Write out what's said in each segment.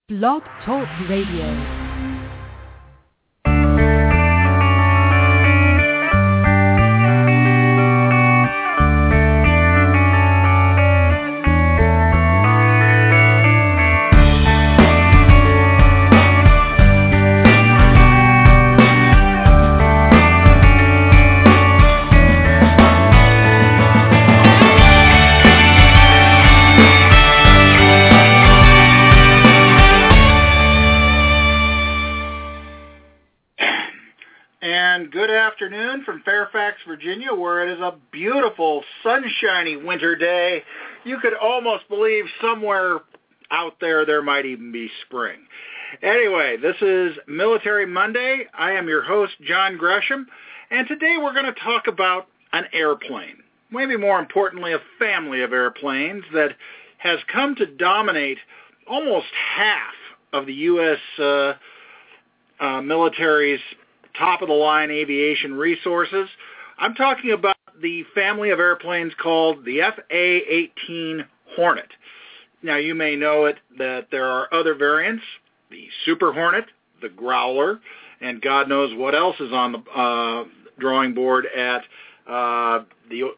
Blog Talk Radio. Afternoon from Fairfax, Virginia, where it is a beautiful, sunshiny winter day. You could almost believe somewhere out there might even be spring. Anyway, this is Military Monday. I am your host, John Gresham, and today we're going to talk about an airplane. Maybe more importantly, a family of airplanes that has come to dominate almost half of the U.S. Military's top-of-the-line aviation resources. I'm talking about the family of airplanes called the FA-18 Hornet. Now, you may know it that there are other variants, the Super Hornet, the Growler, and God knows what else is on the drawing board at the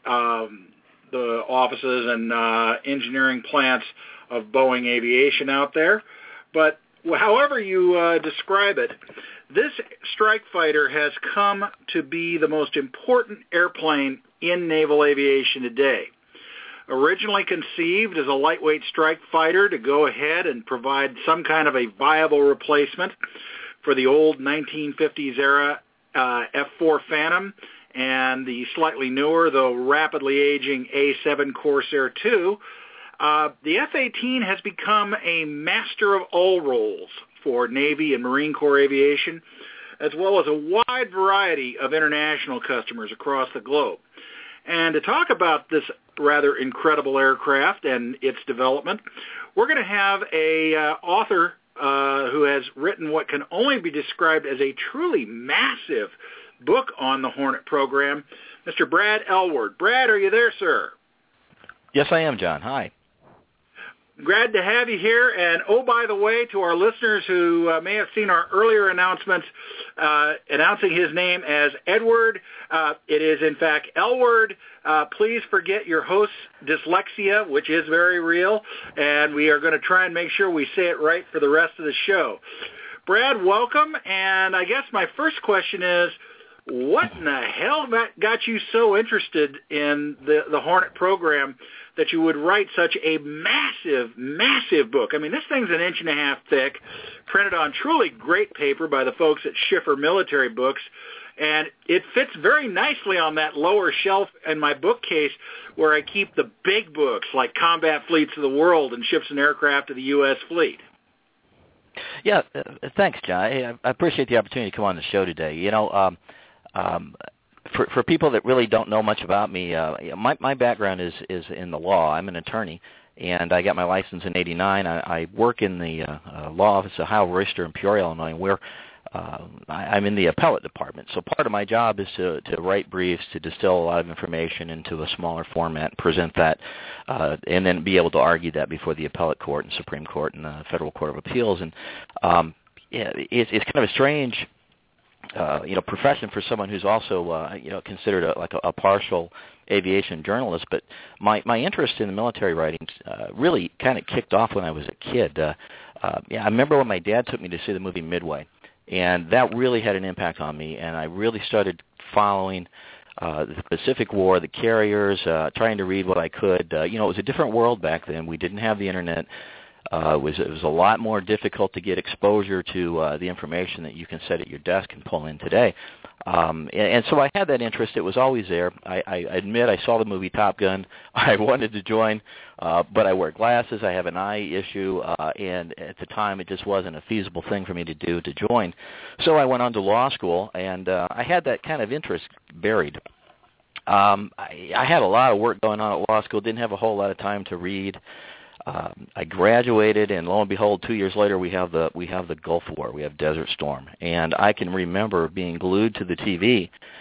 offices and engineering plants of Boeing Aviation out there. But however you describe it, this strike fighter has come to be the most important airplane in naval aviation today. Originally conceived as a lightweight strike fighter to go ahead and provide some kind of a viable replacement for the old 1950s era F-4 Phantom and the slightly newer, though rapidly aging A-7 Corsair II, the F-18 has become a master of all roles for Navy and Marine Corps aviation, as well as a wide variety of international customers across the globe. And to talk about this rather incredible aircraft and its development, we're going to have a author who has written what can only be described as a truly massive book on the Hornet program, Mr. Brad Elward. Brad, are you there, sir? Yes, I am, John. Hi. Glad to have you here. And, oh, by the way, to our listeners who may have seen our earlier announcements announcing his name as Edward, it is, in fact, Elward. Please forget your host's dyslexia, which is very real, and we are going to try and make sure we say it right for the rest of the show. Brad, welcome. And I guess my first question is, what in the hell got you so interested in the Hornet program that you would write such a massive, massive book? I mean, this thing's 1.5 inches thick, printed on truly great paper by the folks at Schiffer Military Books, and it fits very nicely on that lower shelf in my bookcase where I keep the big books like Combat Fleets of the World and Ships and Aircraft of the U.S. Fleet. Yeah, thanks, John. I appreciate the opportunity to come on the show today. You know, for people that really don't know much about me, my background is in the law. I'm an attorney, and I got my license in '89. I work in the law office of Howell, Royster, in Peoria, Illinois, where I'm in the appellate department. So part of my job is to write briefs, to distill a lot of information into a smaller format, present that, and then be able to argue that before the appellate court and Supreme Court and the Federal Court of Appeals. And it's kind of a strange profession for someone who's also, considered a partial aviation journalist. But my interest in the military writings really kind of kicked off when I was a kid. I remember when my dad took me to see the movie Midway, and that really had an impact on me, and I really started following the Pacific War, the carriers, trying to read what I could. It was a different world back then. We didn't have the Internet. It was a lot more difficult to get exposure to the information that you can set at your desk and pull in today. And so I had that interest. It was always there. I admit I saw the movie Top Gun. I wanted to join, but I wear glasses. I have an eye issue, and at the time it just wasn't a feasible thing for me to do to join. So I went on to law school, and I had that kind of interest buried. I had a lot of work going on at law school, didn't have a whole lot of time to read. I graduated, and lo and behold, 2 years later, we have the Gulf War. We have Desert Storm, and I can remember being glued to the TV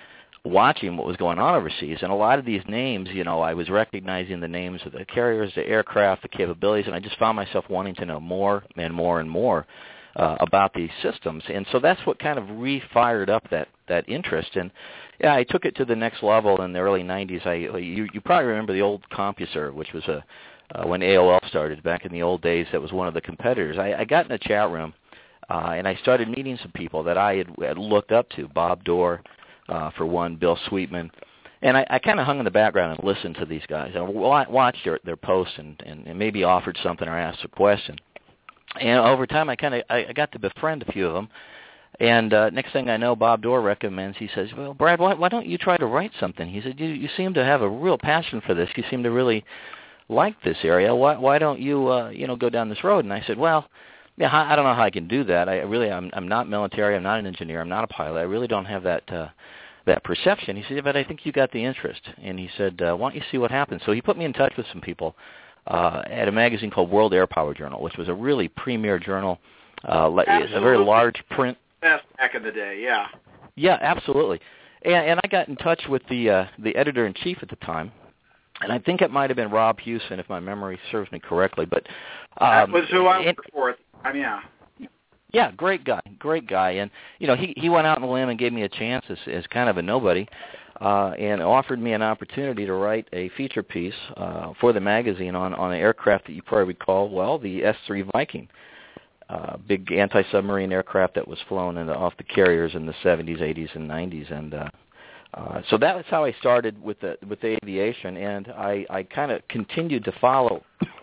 watching what was going on overseas, and a lot of these names, I was recognizing the names of the carriers, the aircraft, the capabilities, and I just found myself wanting to know more and more and more about these systems. And so that's what kind of re-fired up that interest. And yeah, I took it to the next level in the early 90s. You probably remember the old CompuServe, which was when AOL started back in the old days. That was one of the competitors. I got in a chat room, and I started meeting some people that I had looked up to, Bob Dorr, for one, Bill Sweetman. And I kind of hung in the background and listened to these guys. I watched their posts and maybe offered something or asked a question. And over time, I got to befriend a few of them. And next thing I know, Bob Dorr recommends, he says, well, Brad, why don't you try to write something? He said, you seem to have a real passion for this. You seem to really like this area. Why don't you, go down this road? And I said, well, yeah, I don't know how I can do that. I'm not military. I'm not an engineer. I'm not a pilot. I really don't have that perception. He said, yeah, but I think you got the interest. And he said, why don't you see what happens? So he put me in touch with some people at a magazine called World Air Power Journal, which was a really premier journal. It's a very large print. Back in the day, yeah. Yeah, absolutely. And I got in touch with the editor-in-chief at the time, and I think it might have been Rob Hewson, if my memory serves me correctly. But that was who I worked for at the time, yeah. Yeah, great guy. And, he went out on a limb and gave me a chance as kind of a nobody and offered me an opportunity to write a feature piece for the magazine on an aircraft that you probably recall well, the S-3 Viking. Big anti-submarine aircraft that was flown off the carriers in the 70s, 80s, and 90s, and so that was how I started with the aviation, and I kind of continued to follow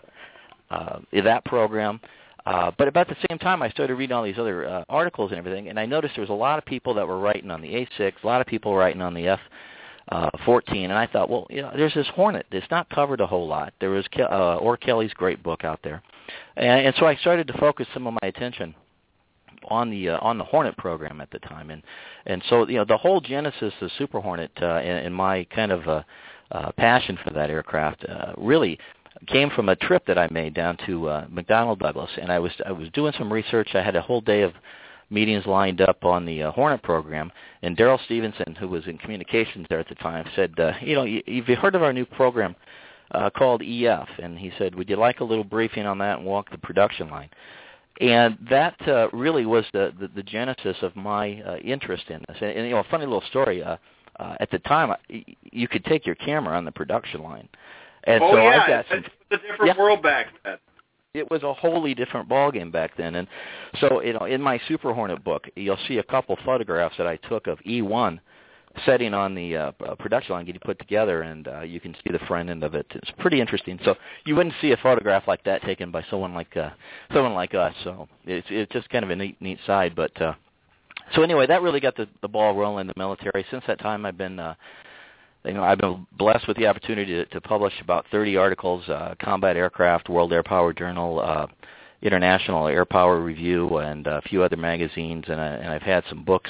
that program. But about the same time, I started reading all these other articles and everything, and I noticed there was a lot of people that were writing on the A6, a lot of people writing on the F-14, and I thought, well, there's this Hornet. It's not covered a whole lot. There was Orr Kelly's great book out there. And so I started to focus some of my attention on the Hornet program at the time, and so the whole genesis of Super Hornet and my kind of passion for that aircraft really came from a trip that I made down to McDonnell Douglas, and I was doing some research. I had a whole day of meetings lined up on the Hornet program, and Darrell Stevenson, who was in communications there at the time, said, you've heard of our new program called EF, and he said, would you like a little briefing on that and walk the production line? And that really was the genesis of my interest in this. And a funny little story, at the time, you could take your camera on the production line. And so I got it's a different world back then. It was a wholly different ballgame back then. And so, in my Super Hornet book, you'll see a couple photographs that I took of E1 setting on the production line getting put together, and you can see the front end of it. It's pretty interesting. So you wouldn't see a photograph like that taken by someone like us. So it's just kind of a neat side. But so anyway, that really got the ball rolling in the military. Since that time, I've been blessed with the opportunity to publish about 30 articles, Combat Aircraft, World Air Power Journal, International Air Power Review, and a few other magazines, and I've had some books.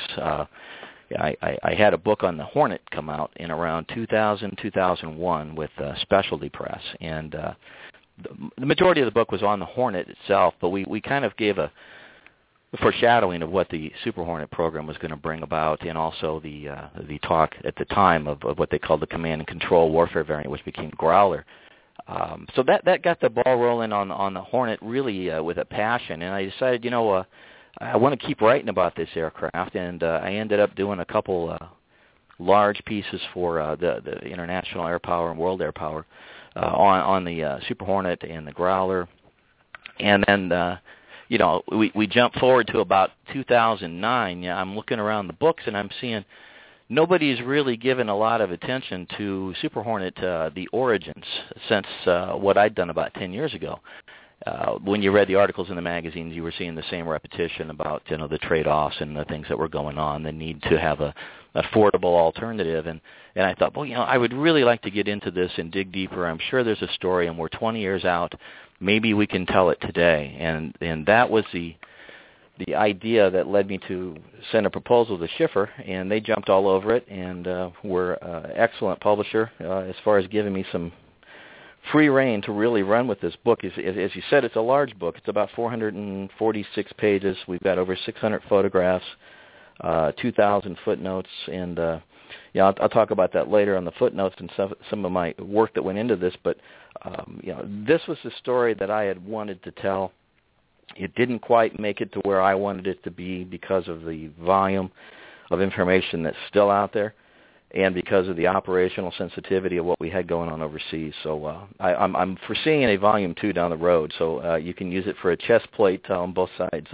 I had a book on the Hornet come out in around 2000, 2001 with Specialty Press, and the majority of the book was on the Hornet itself, but we kind of gave a foreshadowing of what the Super Hornet program was going to bring about, and also the talk at the time of what they called the Command and Control Warfare variant, which became Growler. So that got the ball rolling on the Hornet really with a passion, and I decided, I want to keep writing about this aircraft, and I ended up doing a couple large pieces for the International Air Power and World Air Power on the Super Hornet and the Growler, and then we jump forward to about 2009. I'm looking around the books and I'm seeing nobody's really given a lot of attention to Super Hornet, the origins, since what I'd done about 10 years ago. When you read the articles in the magazines, you were seeing the same repetition about the trade-offs and the things that were going on, the need to have a affordable alternative. And I thought, well, I would really like to get into this and dig deeper. I'm sure there's a story, and we're 20 years out. Maybe we can tell it today. And that was the idea that led me to send a proposal to Schiffer, and they jumped all over it, and were an excellent publisher as far as giving me some free rein to really run with this book. As you said, it's a large book. It's about 446 pages. We've got over 600 photographs, 2,000 footnotes, and I'll talk about that later on the footnotes and some of my work that went into this. But this was the story that I had wanted to tell. It didn't quite make it to where I wanted it to be because of the volume of information that's still out there, and because of the operational sensitivity of what we had going on overseas. So I'm foreseeing a volume 2 down the road, so you can use it for a chest plate on both sides.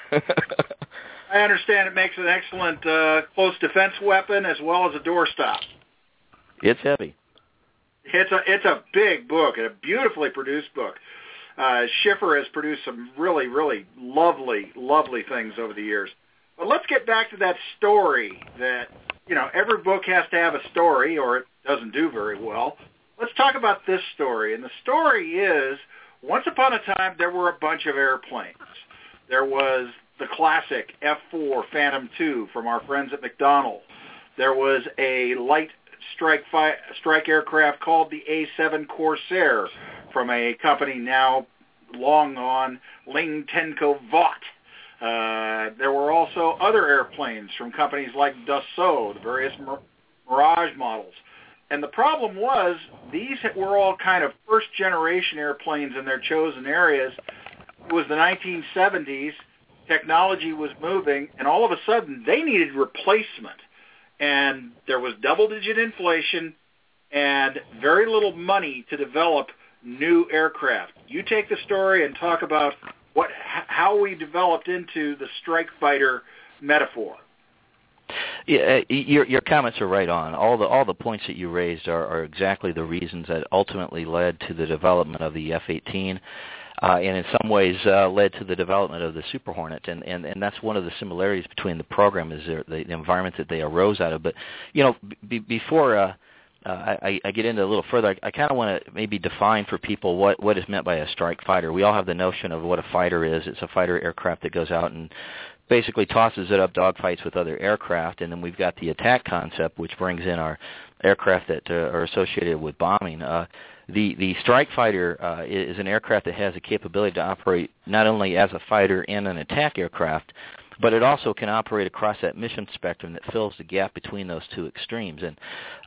I understand it makes an excellent close defense weapon as well as a doorstop. It's heavy. It's a big book and a beautifully produced book. Schiffer has produced some really, really lovely, lovely things over the years. But let's get back to that story that, every book has to have a story or it doesn't do very well. Let's talk about this story. And the story is, once upon a time, there were a bunch of airplanes. There was the classic F-4 Phantom II from our friends at McDonnell. There was a light strike aircraft called the A-7 Corsair from a company now long gone, Ling Tenco Vought. There were also other airplanes from companies like Dassault, the various Mirage models. And the problem was these were all kind of first-generation airplanes in their chosen areas. It was the 1970s. Technology was moving, and all of a sudden they needed replacement. And there was double-digit inflation and very little money to develop new aircraft. You take the story and talk about how we developed into the strike fighter metaphor. Yeah, your comments are right on. All the points that you raised are exactly the reasons that ultimately led to the development of the F-18, and in some ways led to the development of the Super Hornet. And that's one of the similarities between the program is the environment that they arose out of. But before I get into a little further, I kind of want to maybe define for people what is meant by a strike fighter. We all have the notion of what a fighter is. It's a fighter aircraft that goes out and basically tosses it up dogfights with other aircraft, and then we've got the attack concept, which brings in our aircraft that are associated with bombing. The strike fighter is an aircraft that has the capability to operate not only as a fighter and an attack aircraft, but it also can operate across that mission spectrum that fills the gap between those two extremes. And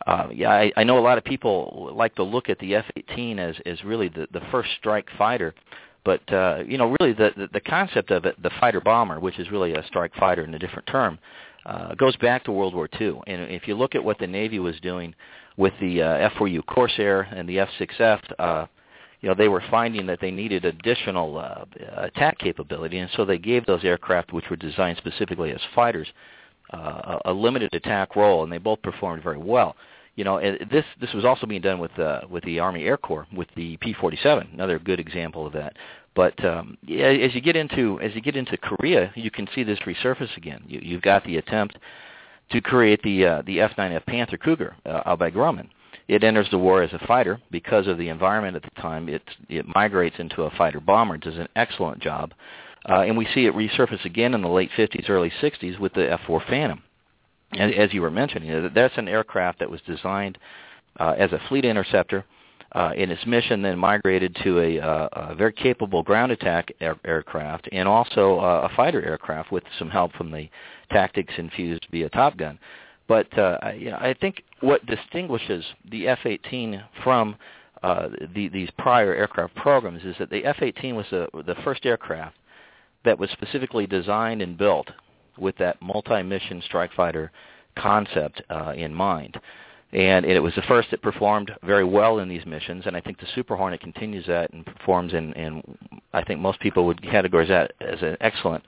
I know a lot of people like to look at the F-18 as really the first strike fighter, but really the concept of it, the fighter bomber, which is really a strike fighter in a different term, goes back to World War II. And if you look at what the Navy was doing with the F-4U Corsair and the F-6F, they were finding that they needed additional attack capability, and so they gave those aircraft, which were designed specifically as fighters, a limited attack role, and they both performed very well. This was also being done with the Army Air Corps with the P-47, another good example of that. But as you get into Korea, you can see this resurface again. You've got the attempt to create the F-9F Panther Cougar out by Grumman. It enters the war as a fighter because of the environment at the time. It migrates into a fighter bomber. It does an excellent job. And we see it resurface again in the late 50s, early 60s with the F-4 Phantom. As you were mentioning, that's an aircraft that was designed as a fleet interceptor. In its mission then migrated to a very capable ground attack aircraft and also a fighter aircraft with some help from the tactics infused via Top Gun. But I think what distinguishes the F-18 from these prior aircraft programs is that the F-18 was the first aircraft that was specifically designed and built with that multi-mission strike fighter concept in mind. And it was the first that performed very well in these missions, and I think the Super Hornet continues that and performs in I think most people would categorize that as an excellent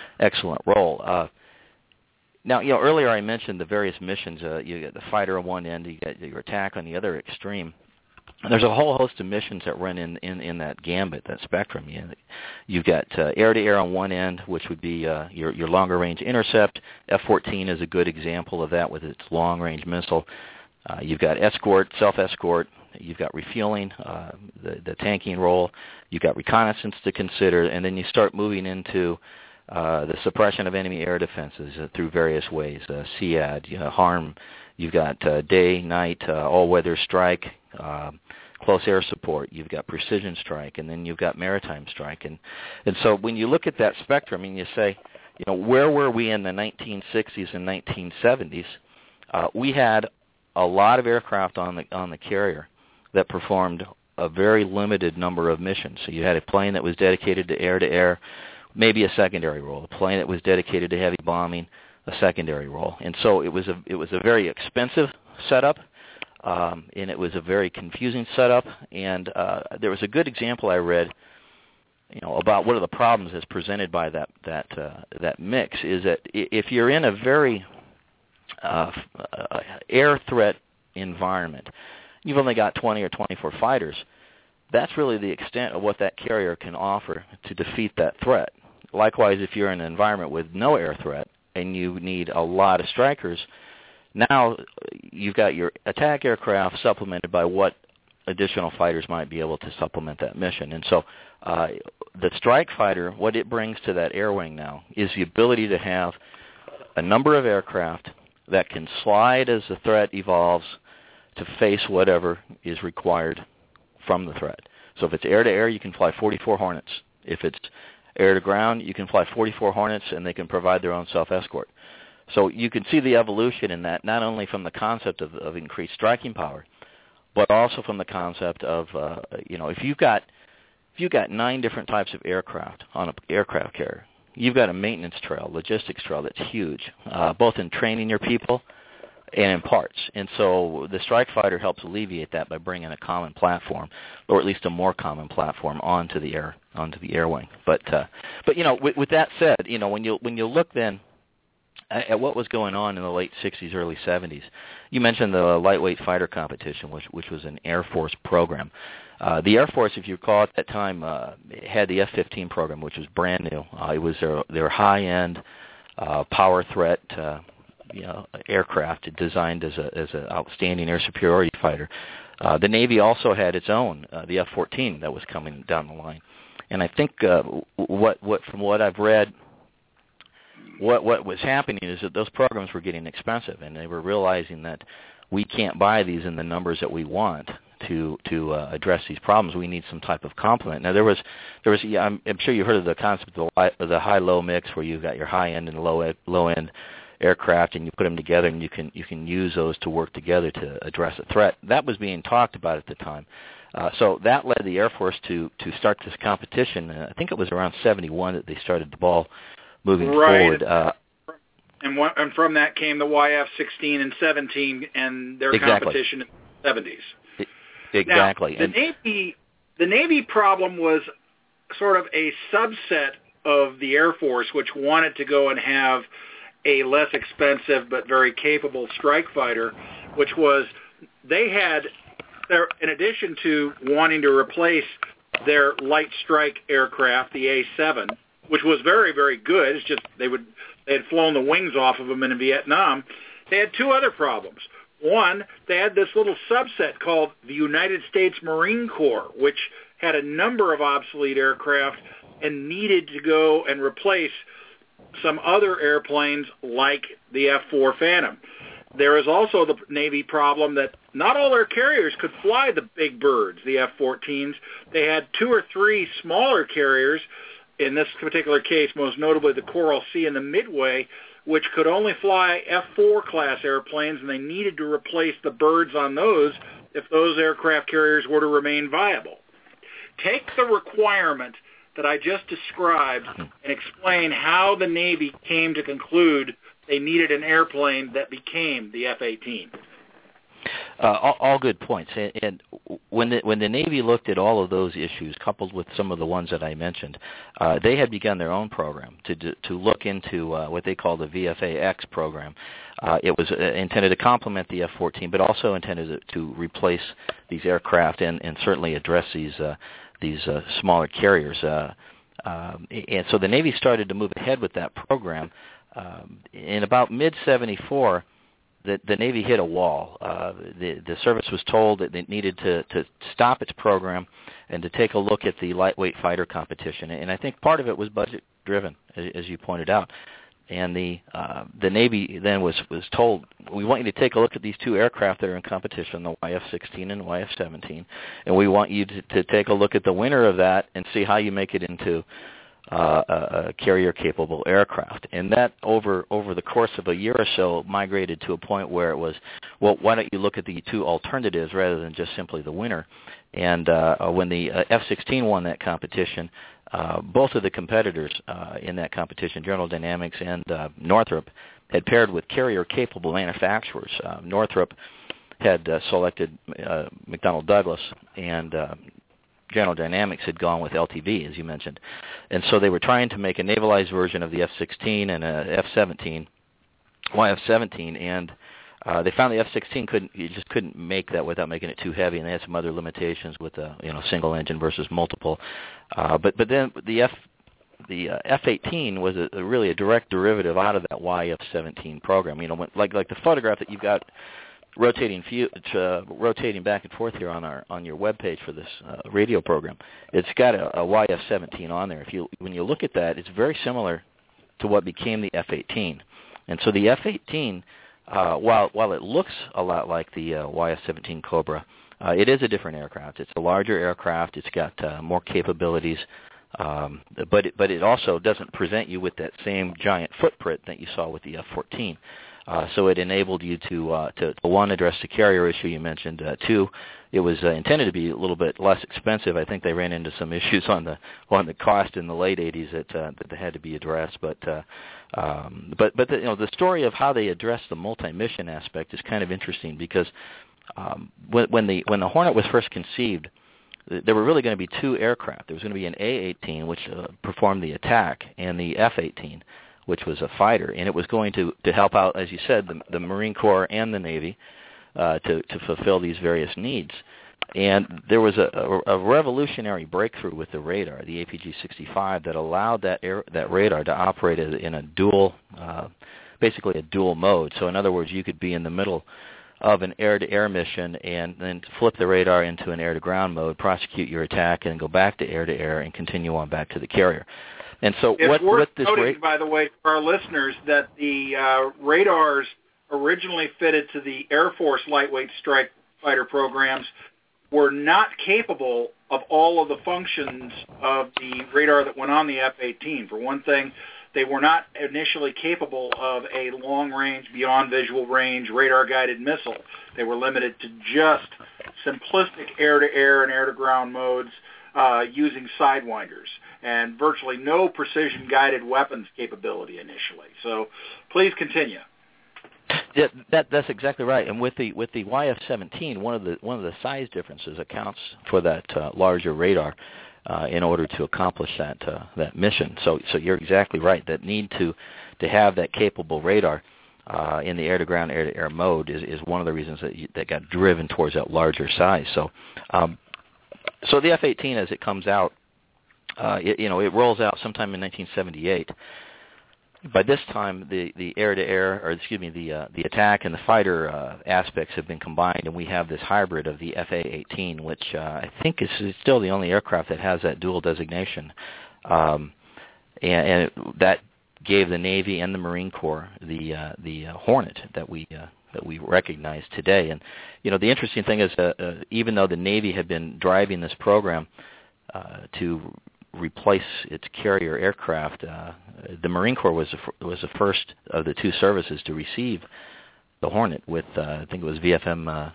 role. Now, earlier I mentioned the various missions. You get the fighter on one end, you get your attack on the other extreme. And there's a whole host of missions that run in that gambit, that spectrum. You've got air-to-air on one end, which would be your longer-range intercept. F-14 is a good example of that with its long-range missile. You've got escort, self-escort. You've got refueling, the tanking role. You've got reconnaissance to consider, and then you start moving into the suppression of enemy air defenses through various ways, SEAD, HARM. You've got day, night, all-weather strike, close air support. You've got precision strike, and then you've got maritime strike. And so when you look at that spectrum and you say, where were we in the 1960s and 1970s? we had a lot of aircraft on the carrier that performed a very limited number of missions. So you had a plane that was dedicated to air, maybe a secondary role. A plane that was dedicated to heavy bombing, a secondary role. And so it was a very expensive setup, and it was a very confusing setup. And there was a good example I read, about one of the problems that's presented by that mix is that if you're in a very air threat environment, you've only got 20 or 24 fighters. That's really the extent of what that carrier can offer to defeat that threat. Likewise, if you're in an environment with no air threat and you need a lot of strikers, now you've got your attack aircraft supplemented by what additional fighters might be able to supplement that mission. And so the strike fighter, what it brings to that air wing now is the ability to have a number of aircraft that can slide as the threat evolves to face whatever is required from the threat. So if it's air-to-air, you can fly 44 Hornets. If it's air-to-ground, you can fly 44 Hornets, and they can provide their own self-escort. So you can see the evolution in that, not only from the concept of increased striking power, but also from the concept of, if you've got 9 different types of aircraft on an aircraft carrier, you've got a maintenance trail, logistics trail that's huge, both in training your people and in parts. And so the strike fighter helps alleviate that by bringing a common platform, or at least a more common platform, onto the air wing. But with that said, when you look then at what was going on in the late 60s, early 70s, you mentioned the lightweight fighter competition, which was an Air Force program. The Air Force, if you recall, at that time had the F-15 program, which was brand new. It was their high-end power threat aircraft designed as an outstanding air superiority fighter. The Navy also had its own, the F-14, that was coming down the line. And I think from what I've read, what was happening is that those programs were getting expensive, and they were realizing that we can't buy these in the numbers that we want to address these problems. We need some type of complement. Now there was I'm sure you heard of the concept of the high-low mix, where you've got your high-end and low-end aircraft, and you put them together, and you can use those to work together to address a threat. That was being talked about at the time. So that led the Air Force to start this competition. I think it was around 71 that they started the ball moving forward. And from that came the YF-16 and 17 and their competition in the 70s. Exactly. Now, the Navy problem was sort of a subset of the Air Force, which wanted to go and have a less expensive but very capable strike fighter, which was they had, in addition to wanting to replace their light strike aircraft, the A-7, which was very, very good. It's just they had flown the wings off of them in Vietnam. They had 2 other problems. One, they had this little subset called the United States Marine Corps, which had a number of obsolete aircraft and needed to go and replace some other airplanes like the F-4 Phantom. There is also the Navy problem that not all their carriers could fly the big birds, the F-14s. They had 2 or 3 smaller carriers, in this particular case, most notably the Coral Sea and the Midway, which could only fly F-4 class airplanes, and they needed to replace the birds on those if those aircraft carriers were to remain viable. Take the requirement that I just described and explain how the Navy came to conclude they needed an airplane that became the F-18. All good points. And when the Navy looked at all of those issues, coupled with some of the ones that I mentioned, they had begun their own program to look into what they call the VFA-X program. It was intended to complement the F-14, but also intended to replace these aircraft and certainly address these smaller carriers. And so the Navy started to move ahead with that program. In about mid-'74, the Navy hit a wall. The service was told that it needed to stop its program and to take a look at the lightweight fighter competition. And I think part of it was budget-driven, as you pointed out. And the Navy then was told, we want you to take a look at these 2 aircraft that are in competition, the YF-16 and the YF-17, and we want you to take a look at the winner of that and see how you make it into a carrier-capable aircraft. And that over the course of a year or so migrated to a point where it was, well, why don't you look at the two alternatives rather than just simply the winner? And when the F-16 won that competition, both of the competitors in that competition, General Dynamics and Northrop, had paired with carrier-capable manufacturers. Northrop had selected McDonnell Douglas, and General Dynamics had gone with LTV, as you mentioned. And so they were trying to make a navalized version of the F-16 and a F-17, YF-17, and they found the F-16 you just couldn't make that without making it too heavy, and they had some other limitations with single engine versus multiple. But then the F-18 was really a direct derivative out of that YF-17 program. Like the photograph that you've got rotating back and forth here on your webpage for this radio program. It's got a YF-17 on there. When you look at that, it's very similar to what became the F-18. And so the F-18, while it looks a lot like the YF-17 Cobra, it is a different aircraft. It's a larger aircraft. It's got more capabilities, but it also doesn't present you with that same giant footprint that you saw with the F-14. So it enabled you to one, address the carrier issue you mentioned. Two, it was intended to be a little bit less expensive. I think they ran into some issues on the cost in the late 80s that they had to be addressed. But the story of how they addressed the multi-mission aspect is kind of interesting because when the Hornet was first conceived, there were really going to be two aircraft. There was going to be an A-18, which performed the attack, and the F-18, which was a fighter, and it was going to help out, as you said, the Marine Corps and the Navy to fulfill these various needs. And there was a revolutionary breakthrough with the radar, the APG-65, that allowed that radar to operate in a dual, basically a dual mode. So in other words, you could be in the middle of an air-to-air mission and then flip the radar into an air-to-ground mode, prosecute your attack, and go back to air-to-air and continue on back to the carrier. And so it's worth noting, by the way, for our listeners, that the radars originally fitted to the Air Force lightweight strike fighter programs were not capable of all of the functions of the radar that went on the F-18. For one thing, they were not initially capable of a long-range, beyond visual range radar-guided missile. They were limited to just simplistic air-to-air and air-to-ground modes using sidewinders, and virtually no precision-guided weapons capability initially. So please continue. Yeah, that's exactly right. And with the YF-17, one of the size differences accounts for that larger radar in order to accomplish that mission. So you're exactly right. That need to have that capable radar in the air-to-ground, air-to-air mode is one of the reasons that got driven towards that larger size. So the F-18, as it comes out, it rolls out sometime in 1978. By this time, the air-to-air, or excuse me, the attack and the fighter aspects have been combined, and we have this hybrid of the FA-18, which I think is still the only aircraft that has that dual designation, and that gave the Navy and the Marine Corps the Hornet that we recognize today. And the interesting thing is, even though the Navy had been driving this program to replace its carrier aircraft, the Marine Corps was the first of the two services to receive the Hornet with I think it was VMFA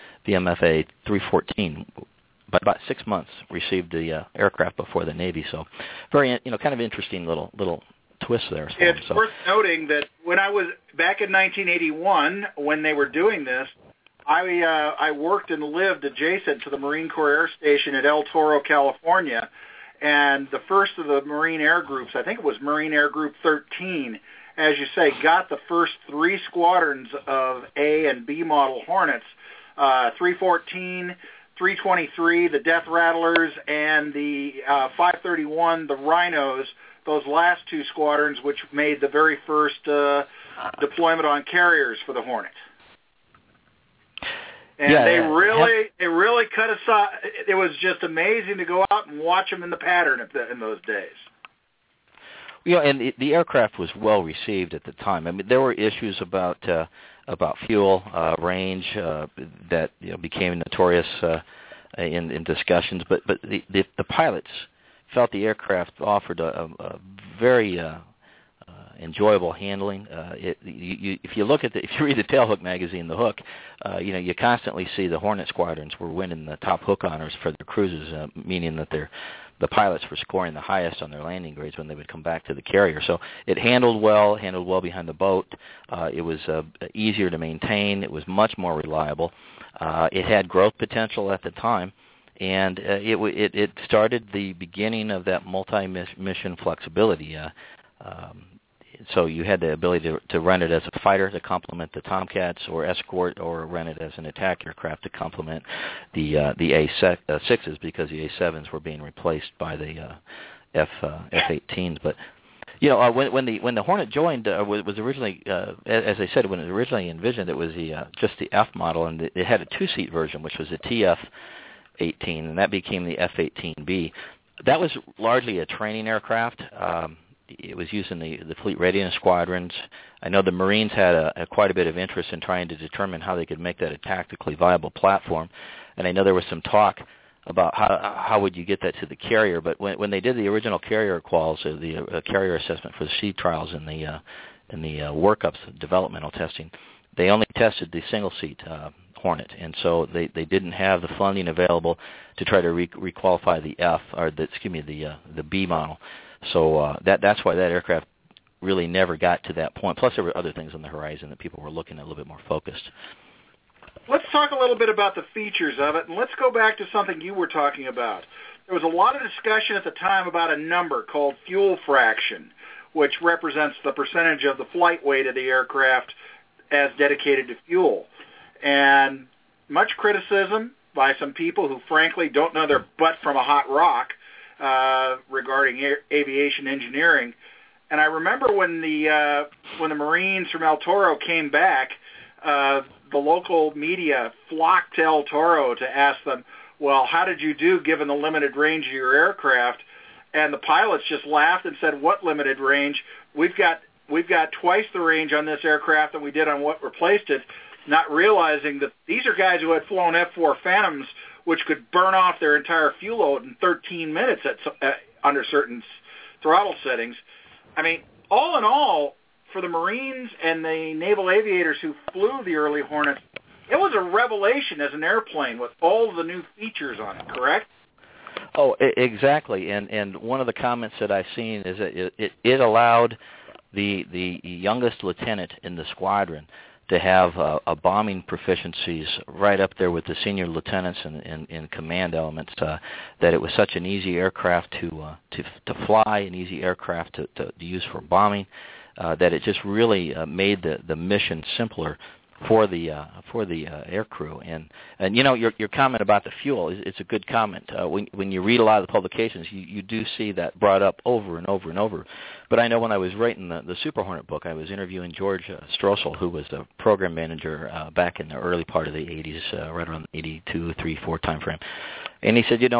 314. By about 6 months, received the aircraft before the Navy. So very kind of interesting little twist there. It's worth noting that when I was back in 1981, when they were doing this, I worked and lived adjacent to the Marine Corps Air Station at El Toro, California. And the first of the Marine Air Groups, I think it was Marine Air Group 13, as you say, got the first three squadrons of A and B model Hornets, 314, 323, the Death Rattlers, and the 531, the Rhinos, those last two squadrons, which made the very first deployment on carriers for the Hornet. And they really cut aside. It was just amazing to go out and watch them in the pattern in those days. And the aircraft was well received at the time. I mean, there were issues about fuel range that became notorious in discussions, but the pilots felt the aircraft offered a very enjoyable handling. If you look at if you read the Tailhook magazine, The Hook, you constantly see the Hornet squadrons were winning the top hook honors for their cruises, meaning that the pilots were scoring the highest on their landing grades when they would come back to the carrier. So it handled well behind the boat. It was easier to maintain. It was much more reliable. It had growth potential at the time, and it started the beginning of that multi-mission flexibility. So you had the ability to run it as a fighter to complement the Tomcats, or escort, or run it as an attack aircraft to complement the A6s, because the A7s were being replaced by the F-18s. But when the Hornet joined, was originally, as I said, when it was originally envisioned, it was just the F model, and it had a two-seat version, which was the TF-18, and that became the F-18B. That was largely a training aircraft. It was used in the fleet readiness squadrons. I know the Marines had quite a bit of interest in trying to determine how they could make that a tactically viable platform, and I know there was some talk about how would you get that to the carrier. But when they did the original carrier quals, the carrier assessment for the sea trials and the workups, developmental testing, they only tested the single seat Hornet, and so they didn't have the funding available to try to requalify the B model. So that's why that aircraft really never got to that point. Plus, there were other things on the horizon that people were looking at a little bit more focused. Let's talk a little bit about the features of it, and let's go back to something you were talking about. There was a lot of discussion at the time about a number called fuel fraction, which represents the percentage of the flight weight of the aircraft as dedicated to fuel. And much criticism by some people who, frankly, don't know their butt from a hot rock regarding aviation engineering. And I remember when the Marines from El Toro came back, the local media flocked to El Toro to ask them, well, how did you do given the limited range of your aircraft? And the pilots just laughed and said, what limited range? We've got twice the range on this aircraft than we did on what replaced it, not realizing that these are guys who had flown F-4 Phantoms, which could burn off their entire fuel load in 13 minutes under certain throttle settings. I mean, all in all, for the Marines and the naval aviators who flew the early Hornets, it was a revelation as an airplane with all the new features on it, correct? Oh, exactly. And one of the comments that I've seen is that it allowed the youngest lieutenant in the squadron to have a bombing proficiencies right up there with the senior lieutenants in command elements, that it was such an easy aircraft to fly, an easy aircraft to use for bombing, that it just really made the mission simpler for the air crew. And your comment about the fuel it's a good comment. When you read a lot of the publications, you do see that brought up over and over and over. But I know when I was writing the Super Hornet book, I was interviewing George Stroessel, who was the program manager back in the early part of the 80s, right around 82, 3, 4 time frame. And he said,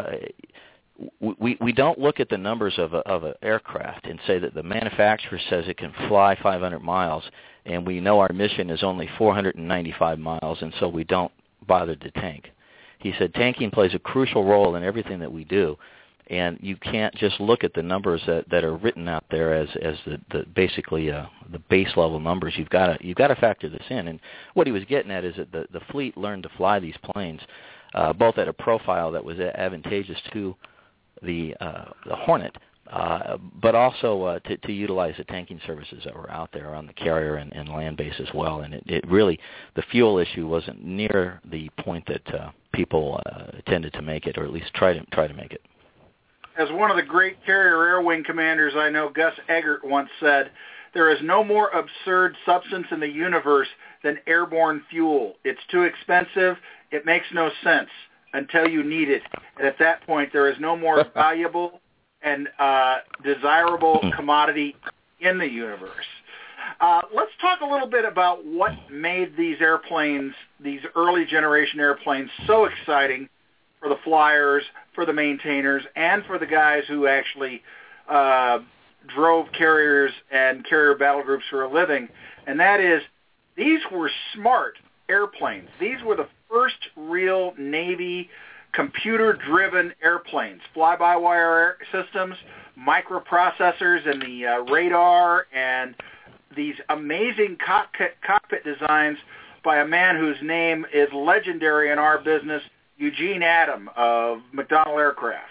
we don't look at the numbers of an aircraft and say that the manufacturer says it can fly 500 miles, and we know our mission is only 495 miles, and so we don't bother to tank. He said tanking plays a crucial role in everything that we do, and you can't just look at the numbers that are written out there as the basically the base level numbers. You've got to factor this in. And what he was getting at is that the fleet learned to fly these planes both at a profile that was advantageous to the Hornet, but also to utilize the tanking services that were out there on the carrier and land base as well. And it really, the fuel issue wasn't near the point that people tended to make it, or at least try to make it. As one of the great carrier air wing commanders I know, Gus Eggert, once said, there is no more absurd substance in the universe than airborne fuel. It's too expensive. It makes no sense until you need it. And at that point, there is no more valuable and desirable commodity in the universe. Let's talk a little bit about what made these airplanes, these early generation airplanes, so exciting for the flyers, for the maintainers, and for the guys who actually drove carriers and carrier battle groups for a living. And that is, these were smart airplanes. These were the first real Navy computer-driven airplanes, fly-by-wire systems, microprocessors in the radar, and these amazing cockpit designs by a man whose name is legendary in our business, Eugene Adam of McDonnell Aircraft.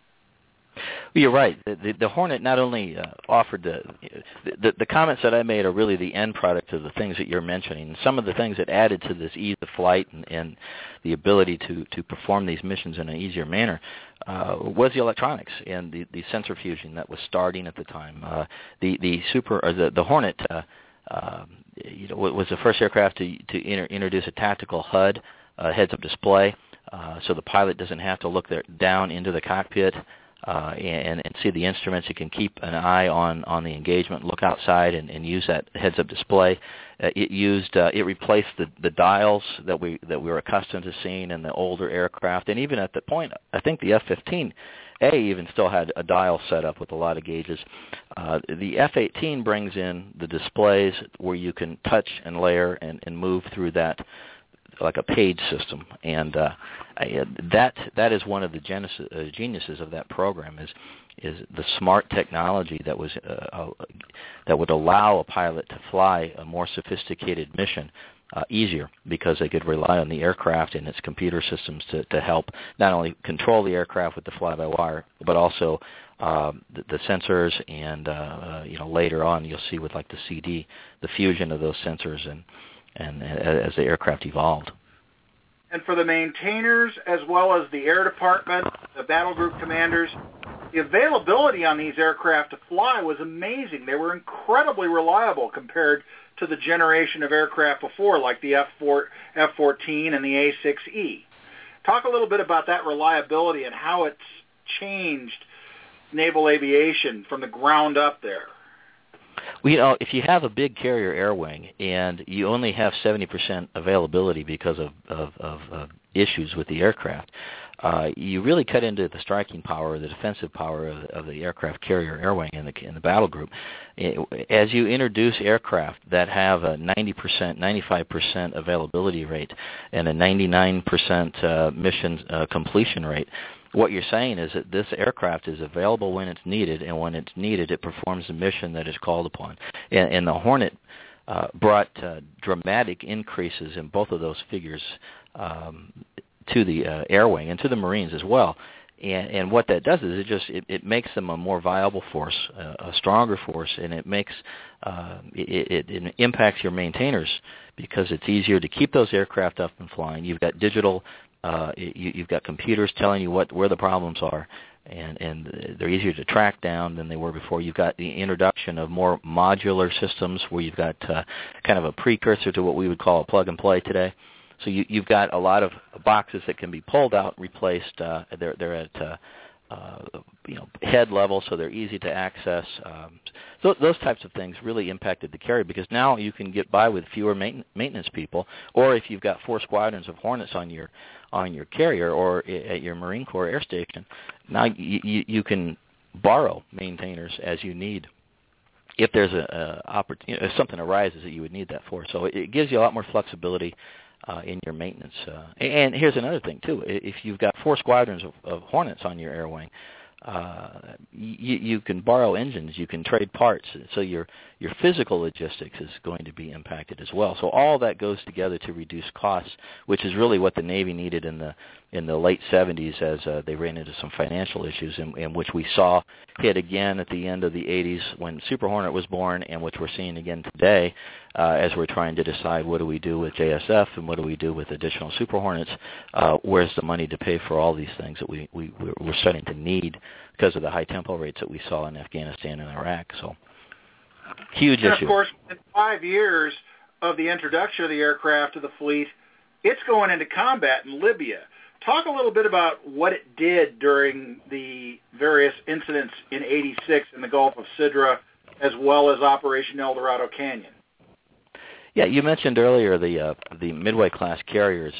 Well, you're right. The Hornet not only offered the comments that I made are really the end product of the things that you're mentioning. Some of the things that added to this ease of flight and the ability to perform these missions in an easier manner was the electronics and the sensor fusion that was starting at the time. The Hornet was the first aircraft to introduce a tactical HUD, heads-up display, so the pilot doesn't have to look down into the cockpit and see the instruments. You can keep an eye on the engagement, look outside, and use that heads-up display. It replaced the dials that we were accustomed to seeing in the older aircraft, and even at the point, I think the F-15A even still had a dial set up with a lot of gauges. The F-18 brings in the displays where you can touch and layer and move through that like a page system, and that is one of the geniuses of that program is the smart technology that would allow a pilot to fly a more sophisticated mission easier, because they could rely on the aircraft and its computer systems to help not only control the aircraft with the fly-by-wire, but also the sensors, and later on you'll see with like the CD, the fusion of those sensors and as the aircraft evolved. And for the maintainers, as well as the Air Department, the battle group commanders, the availability on these aircraft to fly was amazing. They were incredibly reliable compared to the generation of aircraft before, like the F-14 and the A-6E. Talk a little bit about that reliability and how it's changed naval aviation from the ground up there. Well, if you have a big carrier air wing and you only have 70% availability because of issues with the aircraft, you really cut into the striking power, the defensive power of the aircraft carrier air wing in the battle group. As you introduce aircraft that have a 90%, 95% availability rate and a 99% mission completion rate, what you're saying is that this aircraft is available when it's needed, and when it's needed, it performs the mission that is called upon. And the Hornet brought dramatic increases in both of those figures to the air wing and to the Marines as well. And what that does is it makes them a more viable force, a stronger force, and it makes it impacts your maintainers because it's easier to keep those aircraft up and flying. You've got digital. You've got computers telling you where the problems are, and they're easier to track down than they were before. You've got the introduction of more modular systems where you've got kind of a precursor to what we would call a plug-and-play today. So you've got a lot of boxes that can be pulled out, replaced. They're at head level, so they're easy to access. So those types of things really impacted the carrier, because now you can get by with fewer maintenance people, or if you've got 4 squadrons of Hornets on your carrier or at your Marine Corps air station, now you can borrow maintainers as you need if there's if something arises that you would need that for. So it gives you a lot more flexibility in your maintenance. And here's another thing too: if you've got 4 squadrons of Hornets on your air wing, you can borrow engines, you can trade parts, so your physical logistics is going to be impacted as well. So all that goes together to reduce costs, which is really what the Navy needed in the late 70s as they ran into some financial issues, in which we saw hit again at the end of the 80s when Super Hornet was born, and which we're seeing again today as we're trying to decide what do we do with JSF and what do we do with additional Super Hornets. Where's the money to pay for all these things that we're starting to need because of the high tempo rates that we saw in Afghanistan and Iraq. So huge issue. And of course, in 5 years of the introduction of the aircraft to the fleet, it's going into combat in Libya. Talk a little bit about what it did during the various incidents in '86 in the Gulf of Sidra, as well as Operation El Dorado Canyon. Yeah, you mentioned earlier the Midway class carriers.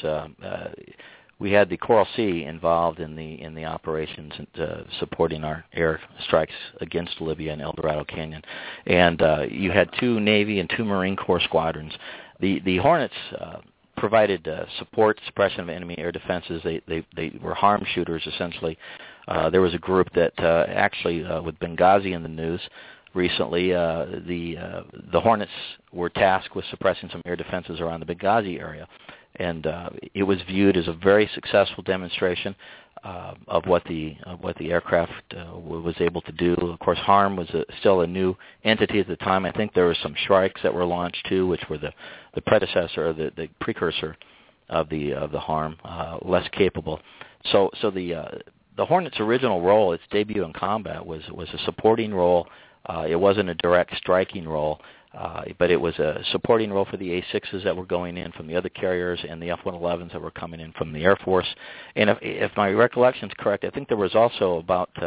We had the Coral Sea involved in the operations and supporting our air strikes against Libya and El Dorado Canyon, and you had 2 Navy and 2 Marine Corps squadrons. The Hornets provided support, suppression of enemy air defenses. They were harm shooters, essentially. There was a group that actually, with Benghazi in the news recently, the Hornets were tasked with suppressing some air defenses around the Benghazi area. And it was viewed as a very successful demonstration of what the aircraft was able to do. Of course, HARM was still a new entity at the time. I think there were some Shrikes that were launched too, which were the predecessor or the precursor of the HARM, less capable. So the Hornet's original role, its debut in combat, was a supporting role. It wasn't a direct striking role. But it was a supporting role for the A-6s that were going in from the other carriers and the F-111s that were coming in from the Air Force. And if my recollection is correct, I think there was also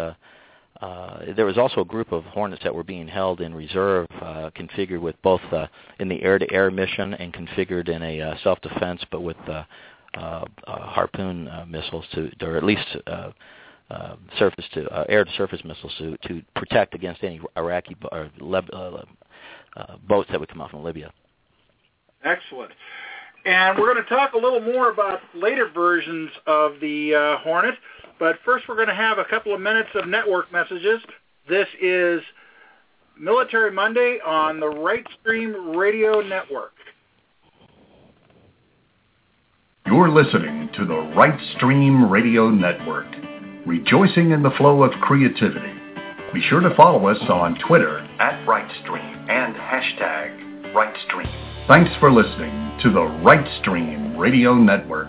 a group of Hornets that were being held in reserve, configured with both in the air-to-air mission and configured in a self-defense, but with Harpoon missiles or at least air-to-surface missiles to protect against any Iraqi or boats that would come out from Libya. Excellent. And we're going to talk a little more about later versions of the Hornet, but first we're going to have a couple of minutes of network messages. This is Military Monday on the Right Stream Radio Network. You're listening to the Right Stream Radio Network, rejoicing in the flow of creativity. Be sure to follow us on Twitter @RightStream and #RightStream. Thanks for listening to the Right Stream Radio Network.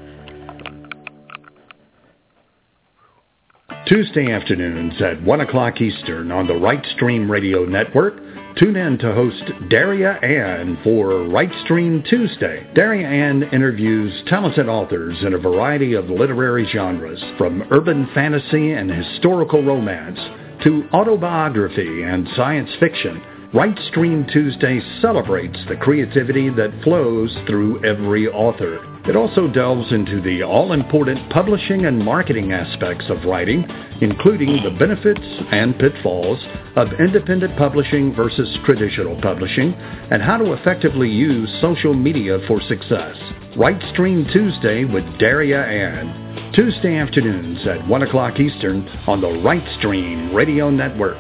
Tuesday afternoons at 1 o'clock Eastern on the Right Stream Radio Network, tune in to host Daria Ann for Right Stream Tuesday. Daria Ann interviews talented authors in a variety of literary genres, from urban fantasy and historical romance to autobiography and science fiction. Right Stream Tuesday celebrates the creativity that flows through every author. It also delves into the all-important publishing and marketing aspects of writing, including the benefits and pitfalls of independent publishing versus traditional publishing, and how to effectively use social media for success. Right Stream Tuesday with Daria Ann. Tuesday afternoons at 1 o'clock Eastern on the Right Stream Radio Network.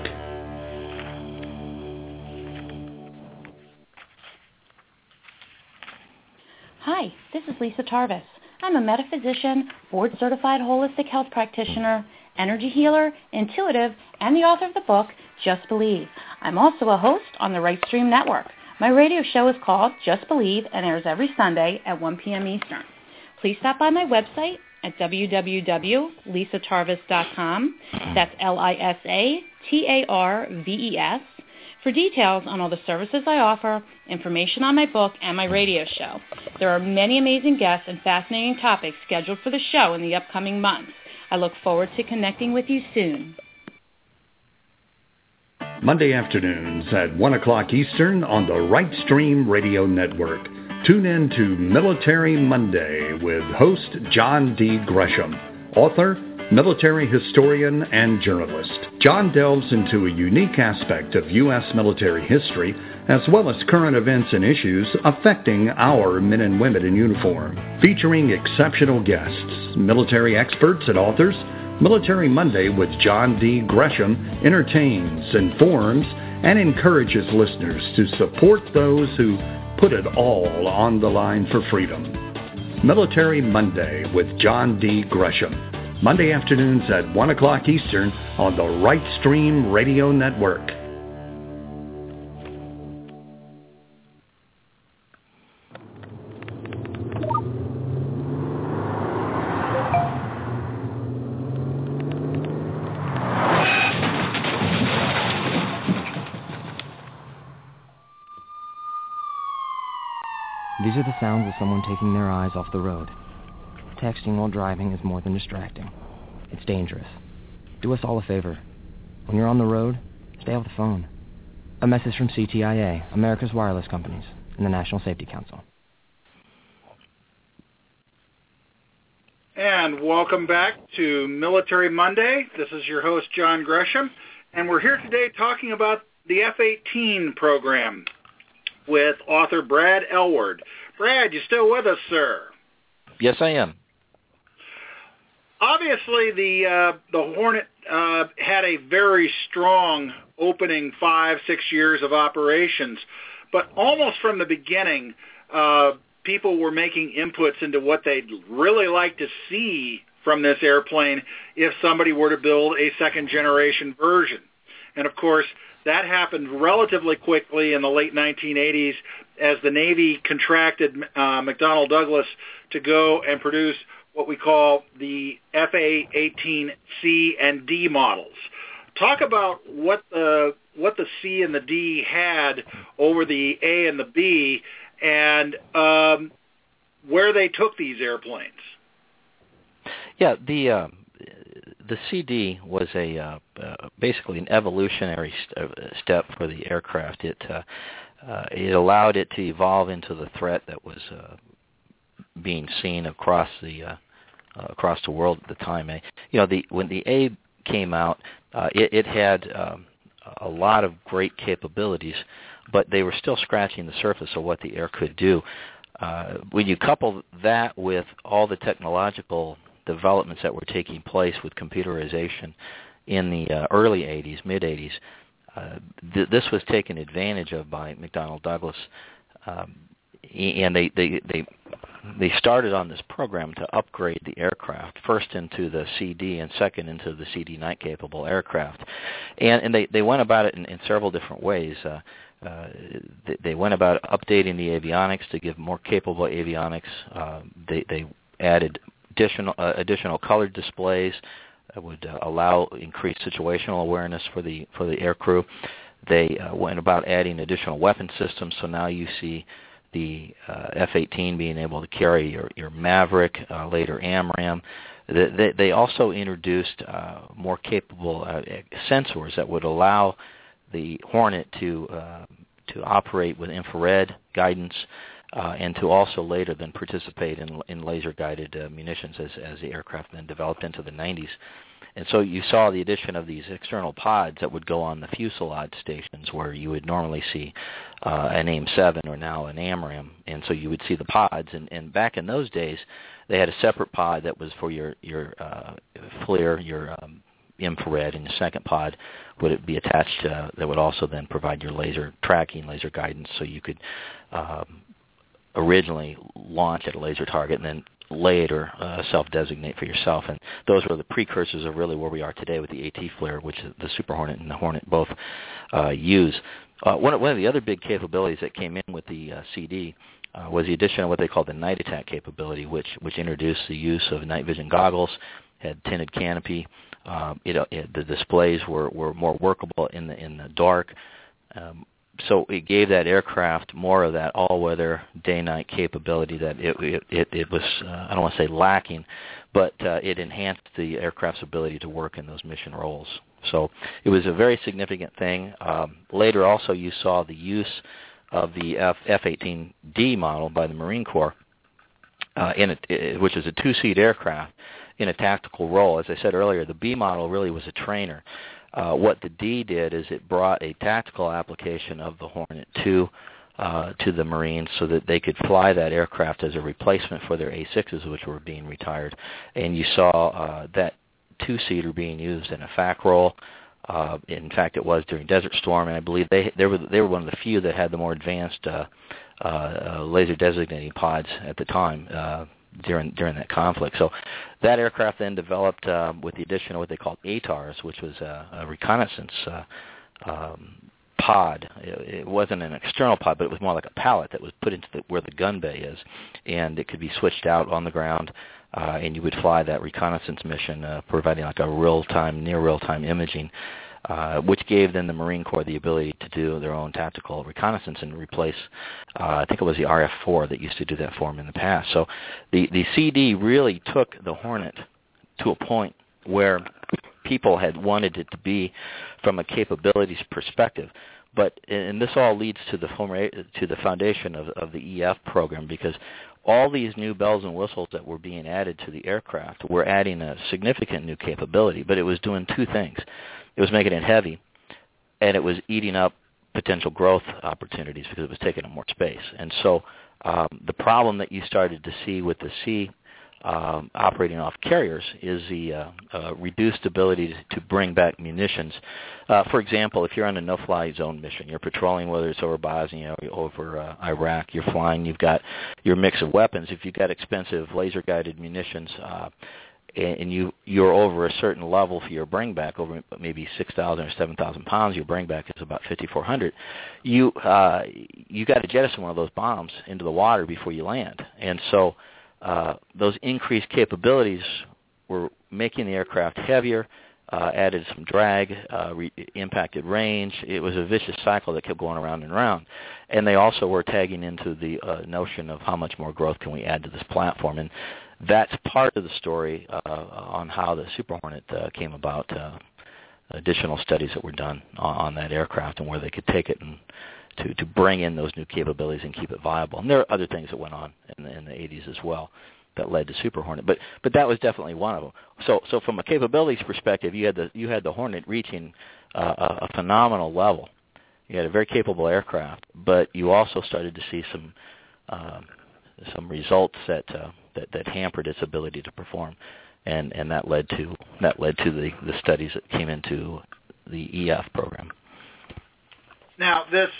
Hi, this is Lisa Tarvis. I'm a metaphysician, board-certified holistic health practitioner, energy healer, intuitive, and the author of the book, Just Believe. I'm also a host on the Right Stream Network. My radio show is called Just Believe and airs every Sunday at 1 p.m. Eastern. Please stop by my website at www.lisatarvis.com. That's LISATARVES. For details on all the services I offer, information on my book, and my radio show. There are many amazing guests and fascinating topics scheduled for the show in the upcoming months. I look forward to connecting with you soon. Monday afternoons at 1 o'clock Eastern on the Right Stream Radio Network. Tune in to Military Monday with host John D. Gresham, author, military historian, and journalist. John delves into a unique aspect of U.S. military history, as well as current events and issues affecting our men and women in uniform. Featuring exceptional guests, military experts, and authors, Military Monday with John D. Gresham entertains, informs, and encourages listeners to support those who put it all on the line for freedom. Military Monday with John D. Gresham. Monday afternoons at 1 o'clock Eastern on the Right Stream Radio Network. These are the sounds of someone taking their eyes off the road. Texting while driving is more than distracting. It's dangerous. Do us all a favor. When you're on the road, stay off the phone. A message from CTIA, America's Wireless Companies, and the National Safety Council. And welcome back to Military Monday. This is your host, John Gresham, and we're here today talking about the F-18 program with author Brad Elward. Brad, you still with us, sir? Yes, I am. Obviously, the Hornet had a very strong opening 5-6 years of operations, but almost from the beginning, people were making inputs into what they'd really like to see from this airplane if somebody were to build a second-generation version. And, of course, that happened relatively quickly in the late 1980s as the Navy contracted McDonnell Douglas to go and produce what we call the FA-18C and D models. Talk about what the C and the D had over the A and the B, and where they took these airplanes. Yeah, the CD was basically an evolutionary step for the aircraft. It allowed it to evolve into the threat that was being seen across the world at the time. When the A came out, it had a lot of great capabilities, but they were still scratching the surface of what the air could do. When you couple that with all the technological developments that were taking place with computerization in the early 80s, mid-80s, this was taken advantage of by McDonnell Douglas, and they started on this program to upgrade the aircraft, first into the CD and second into the CD night capable aircraft, and they went about it in several different ways. They went about updating the avionics to give more capable avionics. They added additional colored displays that would allow increased situational awareness for the aircrew. They went about adding additional weapon systems, so now you see the F-18 being able to carry your Maverick, later AMRAAM. They also introduced more capable sensors that would allow the Hornet to operate with infrared guidance, and to also later then participate in laser-guided munitions as the aircraft then developed into the 90s. And so you saw the addition of these external pods that would go on the fuselage stations where you would normally see an AIM-7 or now an AMRAAM. And so you would see the pods. And back in those days, they had a separate pod that was for your FLIR, your infrared, and the second pod would be attached that would also then provide your laser tracking, laser guidance, so you could originally launch at a laser target and then later self-designate for yourself. And those were the precursors of really where we are today with the AT FLIR, which the Super Hornet and the Hornet both use. One of the other big capabilities that came in with the CD was the addition of what they call the night attack capability, which introduced the use of night vision goggles, had tinted canopy. The displays were more workable in the dark. So it gave that aircraft more of that all-weather day-night capability that it was, I don't want to say lacking, but it enhanced the aircraft's ability to work in those mission roles. So it was a very significant thing. Later also you saw the use of the F-18D model by the Marine Corps, which is a two-seat aircraft, in a tactical role. As I said earlier, the B model really was a trainer. What the D did is it brought a tactical application of the Hornet to the Marines so that they could fly that aircraft as a replacement for their A6s, which were being retired. And you saw that two-seater being used in a FAC role. In fact, it was during Desert Storm, and I believe they were one of the few that had the more advanced laser designating pods at the time during that conflict. So that aircraft then developed with the addition of what they called ATARs, which was a reconnaissance pod. It wasn't an external pod, but it was more like a pallet that was put into where the gun bay is, and it could be switched out on the ground, and you would fly that reconnaissance mission, providing like a near real-time imaging, which gave then the Marine Corps the ability to do their own tactical reconnaissance and replace, I think it was the RF-4 that used to do that for them in the past. So the CD really took the Hornet to a point where people had wanted it to be from a capabilities perspective. And this all leads to the foundation of the EF program, because all these new bells and whistles that were being added to the aircraft were adding a significant new capability, but it was doing two things. It was making it heavy, and it was eating up potential growth opportunities because it was taking up more space. And so the problem that you started to see with the sea operating off carriers is the reduced ability to bring back munitions. For example, if you're on a no-fly zone mission, you're patrolling, whether it's over Bosnia or over Iraq, you're flying, you've got your mix of weapons. If you've got expensive laser-guided munitions and you're over a certain level for your bring back, over maybe 6,000 or 7,000 pounds, your bring back is about 5,400. You got to jettison one of those bombs into the water before you land, and so those increased capabilities were making the aircraft heavier, added some drag, impacted range. It was a vicious cycle that kept going around and around. And they also were tagging into the notion of how much more growth can we add to this platform. And that's part of the story on how the Super Hornet came about, additional studies that were done on that aircraft and where they could take it and to bring in those new capabilities and keep it viable. And there are other things that went on in the 80s as well that led to Super Hornet, but that was definitely one of them. So from a capabilities perspective, you had the Hornet reaching a phenomenal level. You had a very capable aircraft, but you also started to see some results that hampered its ability to perform, and that led to the studies that came into the EF program. Now this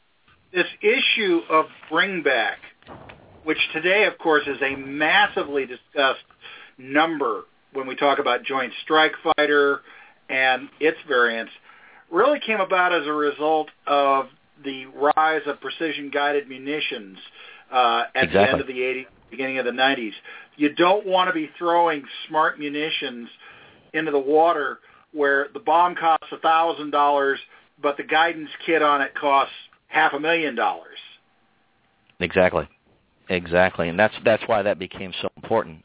issue of bring back, which today, of course, is a massively discussed number when we talk about Joint Strike Fighter and its variants, really came about as a result of the rise of precision-guided munitions at the end of the 80s, beginning of the 90s. You don't want to be throwing smart munitions into the water where the bomb costs $1,000, but the guidance kit on it costs $500,000. Exactly, and that's why that became so important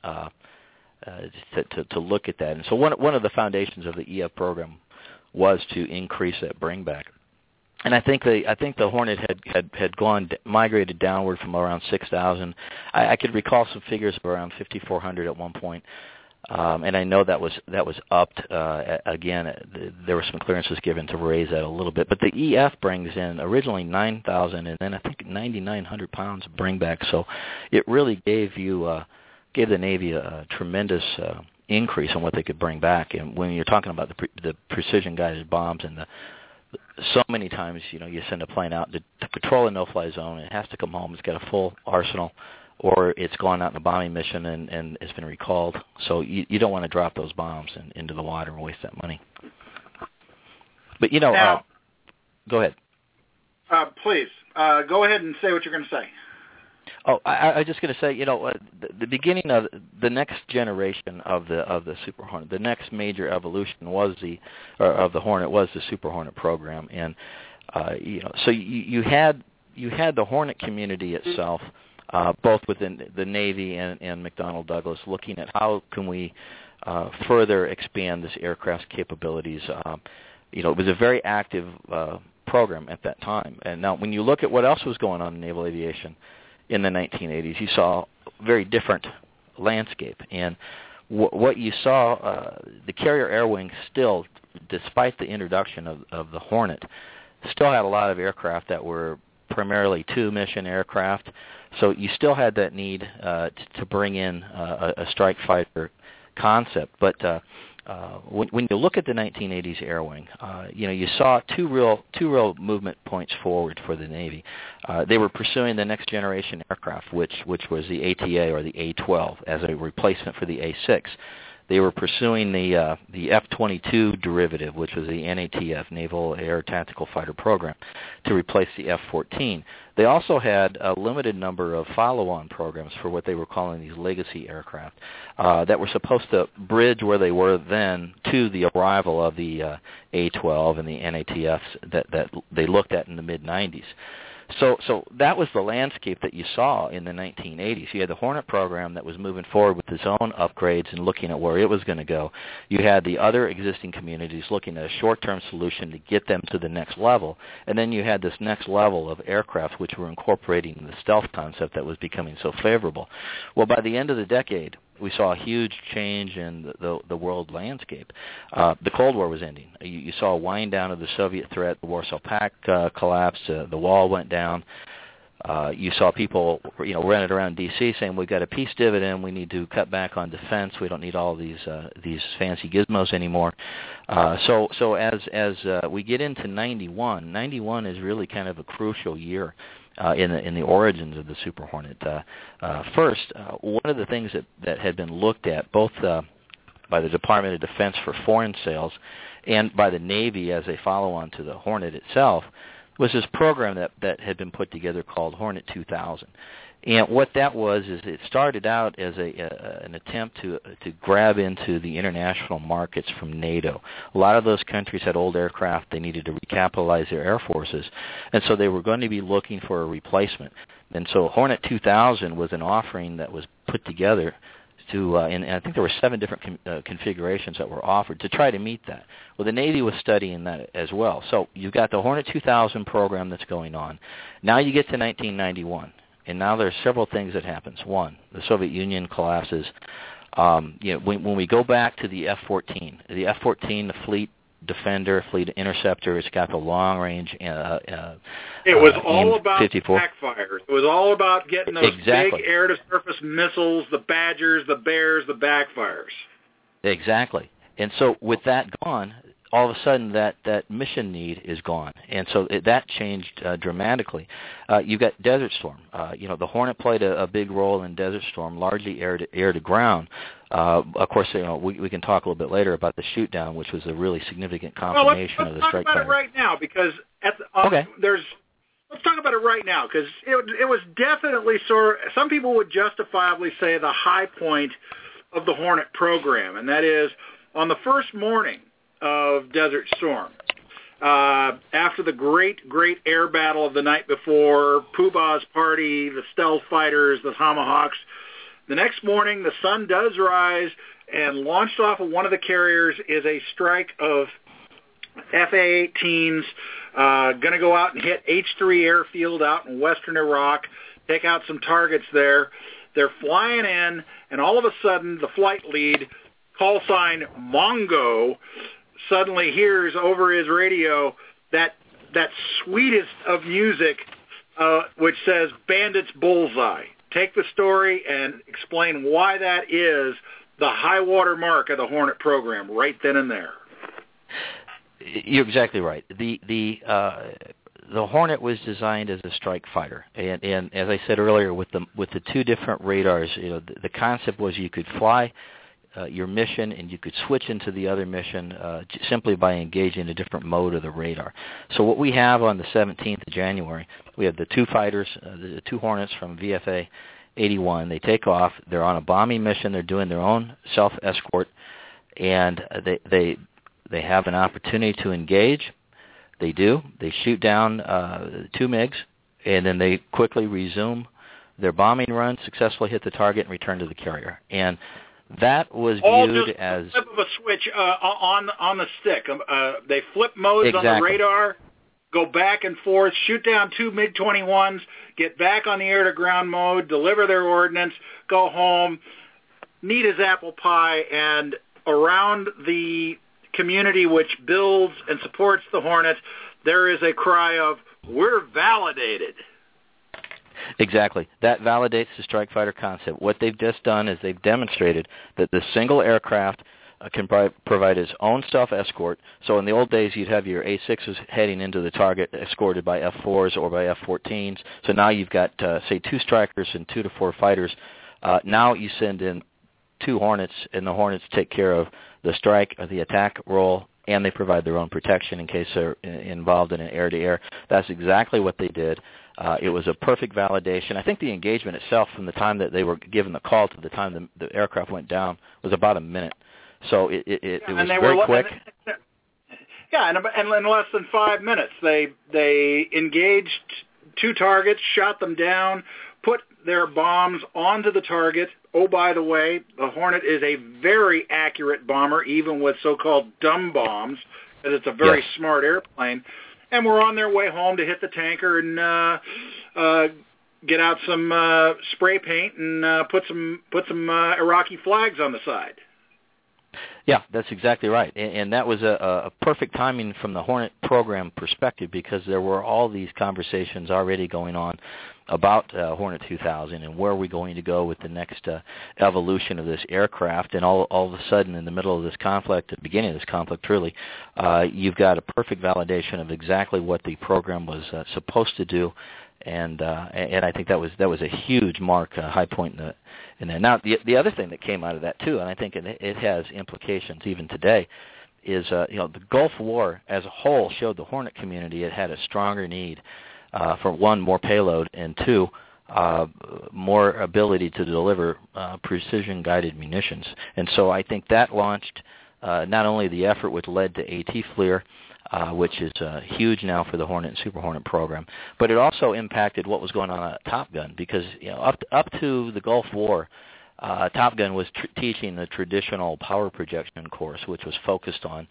to look at that. And so one of the foundations of the EF program was to increase that bring back. And I think the Hornet had migrated downward from around 6,000. I could recall some figures of around 5,400 at one point. And I know that was upped again. There were some clearances given to raise that a little bit, but the EF brings in originally 9,000, and then I think 9,900 pounds of bring back. So it really gave the Navy a tremendous increase on what they could bring back. And when you're talking about the precision guided bombs and so many times, you send a plane out to patrol a no-fly zone, and it has to come home. It's got a full arsenal, or it's gone out on a bombing mission and it's been recalled. So you don't want to drop those bombs into the water and waste that money. But, now, go ahead. Please, go ahead and say what you're going to say. Oh, I was just going to say, the beginning of the next generation of the Super Hornet, the next major evolution of the Hornet was the Super Hornet program, and so you had the Hornet community itself, both within the Navy and McDonnell Douglas, looking at how can we further expand this aircraft's capabilities. It was a very active program at that time, and now when you look at what else was going on in naval aviation in the 1980s, you saw a very different landscape. And what you saw, the carrier air wing still, despite the introduction of the Hornet, still had a lot of aircraft that were primarily two-mission aircraft. So you still had that need to bring in a strike fighter concept. But when you look at the 1980s air wing, you saw two real movement points forward for the Navy. They were pursuing the next generation aircraft, which was the ATA or the A-12 as a replacement for the A-6. They were pursuing the F-22 derivative, which was the NATF, Naval Air Tactical Fighter Program, to replace the F-14. They also had a limited number of follow-on programs for what they were calling these legacy aircraft that were supposed to bridge where they were then to the arrival of the A-12 and the NATFs that they looked at in the mid-90s. So that was the landscape that you saw in the 1980s. You had the Hornet program that was moving forward with its own upgrades and looking at where it was going to go. You had the other existing communities looking at a short-term solution to get them to the next level. And then you had this next level of aircraft which were incorporating the stealth concept that was becoming so favorable. Well, by the end of the decade, we saw a huge change in the world landscape. The Cold War was ending. You saw a wind down of the Soviet threat. The Warsaw Pact collapsed. The wall went down. You saw people, running around D.C. saying, "We've got a peace dividend. We need to cut back on defense. We don't need all these fancy gizmos anymore." So as we get into 91 is really kind of a crucial year in the origins of the Super Hornet. First, one of the things that had been looked at both by the Department of Defense for foreign sales and by the Navy as a follow-on to the Hornet itself was this program that had been put together called Hornet 2000. And what that was is it started out as an attempt to grab into the international markets from NATO. A lot of those countries had old aircraft. They needed to recapitalize their air forces, and so they were going to be looking for a replacement. And so Hornet 2000 was an offering that was put together to, and I think there were 7 different configurations that were offered to try to meet that. Well, the Navy was studying that as well. So you've got the Hornet 2000 program that's going on. Now you get to 1991, and now there's several things that happens. One, the Soviet Union collapses. When we go back to the F-14, the Fleet Defender, Fleet Interceptor, it's got the long-range it was all about 54. backfires. It was all about getting those big air-to-surface missiles, the Badgers, the Bears, the backfires. Exactly. And so with that gone, all of a sudden that mission need is gone. And so that changed dramatically. You've got Desert Storm. The Hornet played a big role in Desert Storm, largely air to ground. Of course, we can talk a little bit later about the shoot down, which was a really significant confirmation of the strike fighter. Let's talk about it right now because let's talk about it right now because it was definitely some people would justifiably say the high point of the Hornet program, and that is on the first morning of Desert Storm. After the great air battle of the night before, Pooh-Bah's party, the stealth fighters, the Tomahawks, the next morning the sun does rise, and launched off of one of the carriers is a strike of FA-18s, going to go out and hit H-3 airfield out in western Iraq, take out some targets there. They're flying in, and all of a sudden the flight lead, call sign Mongo, suddenly hears over his radio that sweetest of music, which says "Bandits Bullseye." Take the story and explain why that is the high water mark of the Hornet program right then and there. You're exactly right. The Hornet was designed as a strike fighter, and as I said earlier, with the 2 different radars, the concept was you could fly your mission, and you could switch into the other mission simply by engaging a different mode of the radar. So what we have on the 17th of January, we have the 2 fighters, the 2 Hornets from VFA 81. They take off. They're on a bombing mission. They're doing their own self-escort, and they have an opportunity to engage. They do. They shoot down 2 MiGs, and then they quickly resume their bombing run, successfully hit the target, and return to the carrier. And that was viewed as a flip of a switch on the stick. They flip modes on the radar, go back and forth, shoot down 2 MiG-21s, get back on the air-to-ground mode, deliver their ordnance, go home, neat as apple pie, and around the community which builds and supports the Hornets, there is a cry of, "We're validated." Exactly. That validates the strike fighter concept. What they've just done is they've demonstrated that the single aircraft can provide its own self-escort. So in the old days, you'd have your A6s heading into the target escorted by F4s or by F-14s. So now you've got, say, 2 Strykers and 2 to 4 fighters. Now you send in 2 Hornets, and the Hornets take care of the strike or the attack role, and they provide their own protection in case they're involved in an air-to-air. That's exactly what they did. It was a perfect validation. I think the engagement itself from the time that they were given the call to the time the aircraft went down was about a minute. So it was very quick. And in less than 5 minutes, they engaged 2 targets, shot them down, put their bombs onto the target. Oh, by the way, the Hornet is a very accurate bomber, even with so-called dumb bombs, because it's a very smart airplane. And we're on their way home to hit the tanker and get out some spray paint and put some Iraqi flags on the side. Yeah, that's exactly right, and that was a perfect timing from the Hornet program perspective, because there were all these conversations already going on about Hornet 2000 and where are we going to go with the next evolution of this aircraft, and all of a sudden in the middle of this conflict, at the beginning of this conflict really, you've got a perfect validation of exactly what the program was supposed to do. And I think that was a huge mark, high point in that. Now, the other thing that came out of that too, and I think it has implications even today, is the Gulf War as a whole showed the Hornet community it had a stronger need for, one, more payload, and two, more ability to deliver precision-guided munitions. And so I think that launched not only the effort which led to AT FLIR, which is huge now for the Hornet and Super Hornet program, but it also impacted what was going on at Top Gun, because up to the Gulf War, Top Gun was teaching the traditional power projection course, which was focused on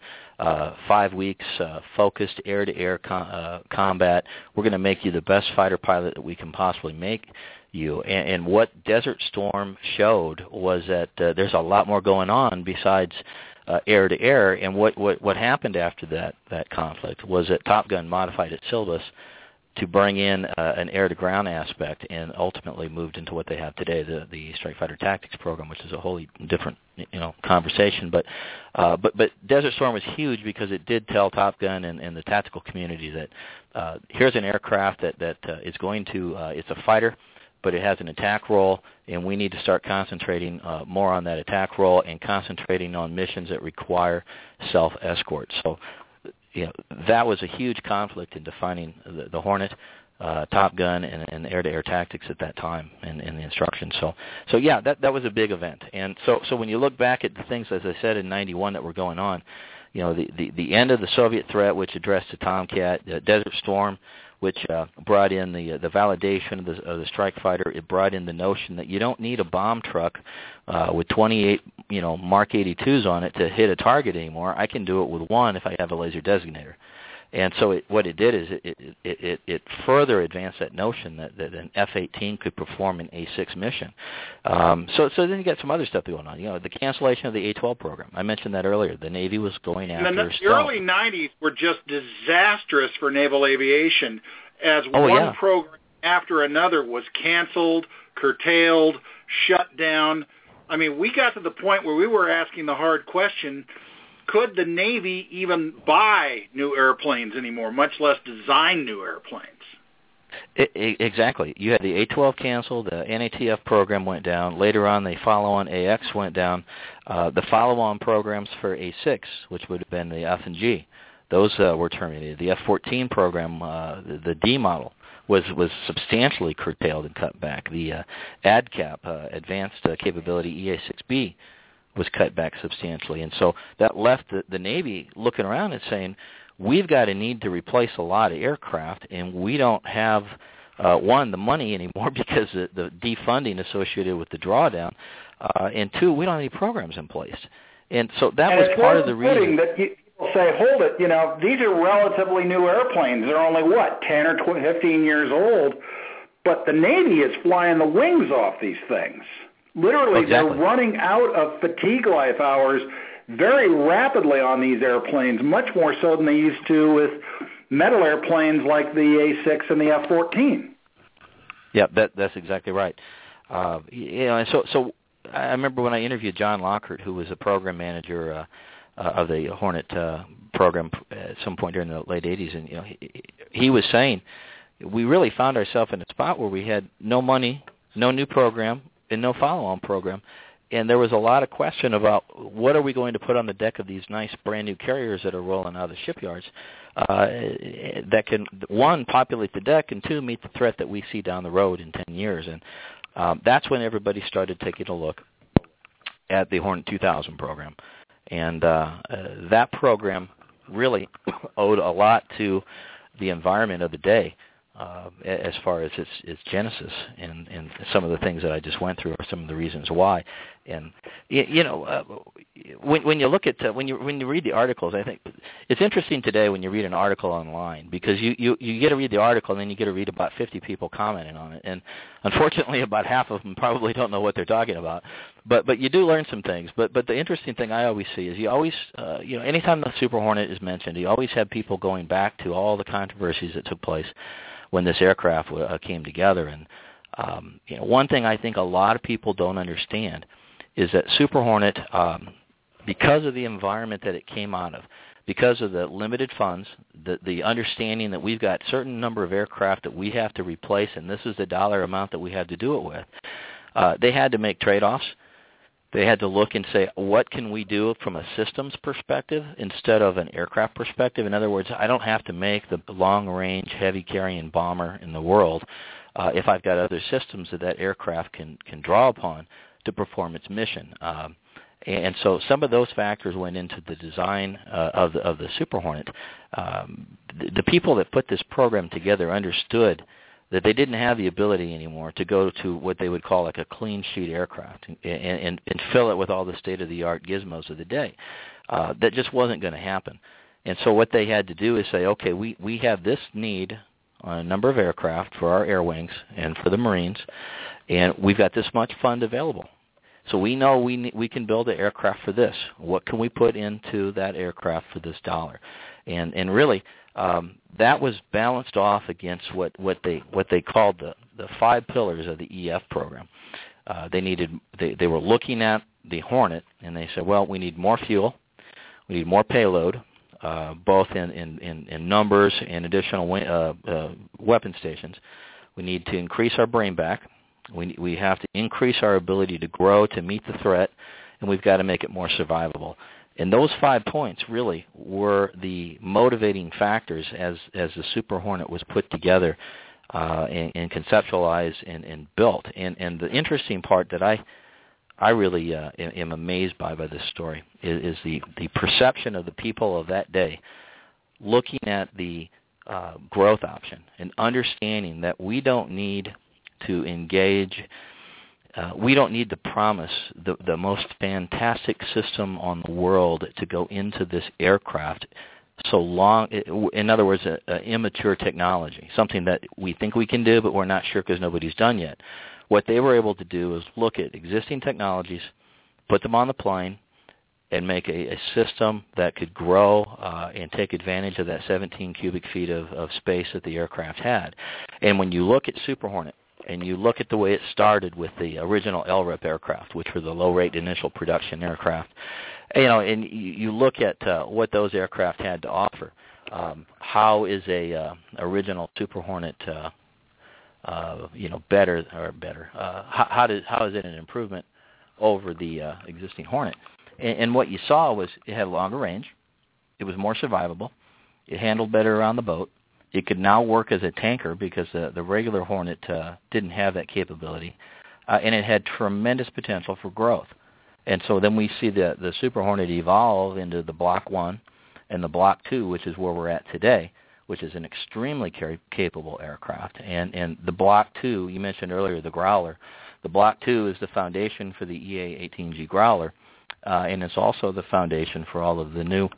5 weeks, focused air-to-air combat. We're going to make you the best fighter pilot that we can possibly make you. And what Desert Storm showed was that there's a lot more going on besides air-to-air, and what happened after that conflict was that Top Gun modified its syllabus to bring in an air-to-ground aspect, and ultimately moved into what they have today, the Strike Fighter Tactics program, which is a wholly different conversation. But Desert Storm was huge because it did tell Top Gun and the tactical community that here's an aircraft that is going to it's a fighter, but it has an attack role, and we need to start concentrating more on that attack role and concentrating on missions that require self-escort. So, that was a huge conflict in defining the Hornet, Top Gun, and air-to-air tactics at that time in the instructions. So yeah, that was a big event. And so when you look back at the things, as I said, in '91 that were going on, the end of the Soviet threat, which addressed the Tomcat, Desert Storm, which brought in the validation of the strike fighter. It brought in the notion that you don't need a bomb truck with 28 Mark 82s on it to hit a target anymore. I can do it with one if I have a laser designator. And so what it did is it further advanced that notion that an F-18 could perform an A-6 mission. So then you got some other stuff going on. The cancellation of the A-12 program. I mentioned that earlier. The Navy was going after stealth. The early 90s were just disastrous for naval aviation, as one program after another was canceled, curtailed, shut down. I mean, we got to the point where we were asking the hard question, could the Navy even buy new airplanes anymore, much less design new airplanes? Exactly. You had the A-12 canceled, the NATF program went down. Later on, the follow-on AX went down. The follow-on programs for A-6, which would have been the F and G, those were terminated. The F-14 program, the D model, was substantially curtailed and cut back. The ADCAP, Advanced Capability EA-6B, was cut back substantially. And so that left the Navy looking around and saying, we've got a need to replace a lot of aircraft, and we don't have, one, the money anymore because the defunding associated with the drawdown, and two, we don't have any programs in place. And so that was part of the reason. That people say, hold it, these are relatively new airplanes. They're only, 10 or 15 years old, but the Navy is flying the wings off these things. Literally, exactly. They're running out of fatigue life hours very rapidly on these airplanes, much more so than they used to with metal airplanes like the A-6 and the F-14. Yeah, that's exactly right. So I remember when I interviewed John Lockhart, who was a program manager of the Hornet program at some point during the late 80s, and he was saying we really found ourselves in a spot where we had no money, no new program, and no follow-on program, and there was a lot of question about what are we going to put on the deck of these nice brand-new carriers that are rolling out of the shipyards that can, one, populate the deck, and two, meet the threat that we see down the road in 10 years. And that's when everybody started taking a look at the Hornet 2000 program. And that program really owed a lot to the environment of the day. as far as its genesis and some of the things that I just went through are some of the reasons why. And when you look at when you read the articles, I think it's interesting today when you read an article online, because you get to read the article and then you get to read about 50 people commenting on it, and unfortunately about half of them probably don't know what they're talking about. But you do learn some things. But the interesting thing I always see is you always anytime the Super Hornet is mentioned, you always have people going back to all the controversies that took place when this aircraft came together. And one thing I think a lot of people don't understand is that Super Hornet, because of the environment that it came out of, because of the limited funds, the understanding that we've got a certain number of aircraft that we have to replace, and this is the dollar amount that we had to do it with, they had to make trade-offs. They had to look and say, what can we do from a systems perspective instead of an aircraft perspective? In other words, I don't have to make the long-range, heavy-carrying bomber in the world if I've got other systems that aircraft can draw upon to perform its mission. And so some of those factors went into the design of the Super Hornet. The people that put this program together understood that they didn't have the ability anymore to go to what they would call like a clean sheet aircraft and fill it with all the state-of-the-art gizmos of the day. That just wasn't going to happen. And so what they had to do is say, okay, we have this need on a number of aircraft for our air wings and for the Marines, and we've got this much fund available. So we know we can build an aircraft for this. What can we put into that aircraft for this dollar? And really, that was balanced off against what they called the 5 pillars of the EF program. They were looking at the Hornet, and they said, well, we need more fuel, we need more payload, both in numbers and additional weapon stations. We need to increase our brain back. We have to increase our ability to grow to meet the threat, and we've got to make it more survivable. And those 5 points really were the motivating factors as the Super Hornet was put together and conceptualized and built. And the interesting part that I really am amazed by this story is the perception of the people of that day looking at the growth option and understanding that we don't need to engage. We don't need to promise the most fantastic system on the world to go into this aircraft so long, in other words, immature technology, something that we think we can do but we're not sure because nobody's done yet. What they were able to do is look at existing technologies, put them on the plane, and make a system that could grow and take advantage of that 17 cubic feet of space that the aircraft had. And when you look at Super Hornet, and you look at the way it started with the original LRIP aircraft, which were the low-rate initial production aircraft, and you look at what those aircraft had to offer. How is a original Super Hornet, better? How is it an improvement over the existing Hornet? And what you saw was it had a longer range, it was more survivable, it handled better around the boat. It could now work as a tanker because the regular Hornet didn't have that capability, and it had tremendous potential for growth. And so then we see the Super Hornet evolve into the Block 1 and the Block 2, which is where we're at today, which is an extremely capable aircraft. And the Block 2, you mentioned earlier the Growler. The Block 2 is the foundation for the EA-18G Growler, and it's also the foundation for all of the new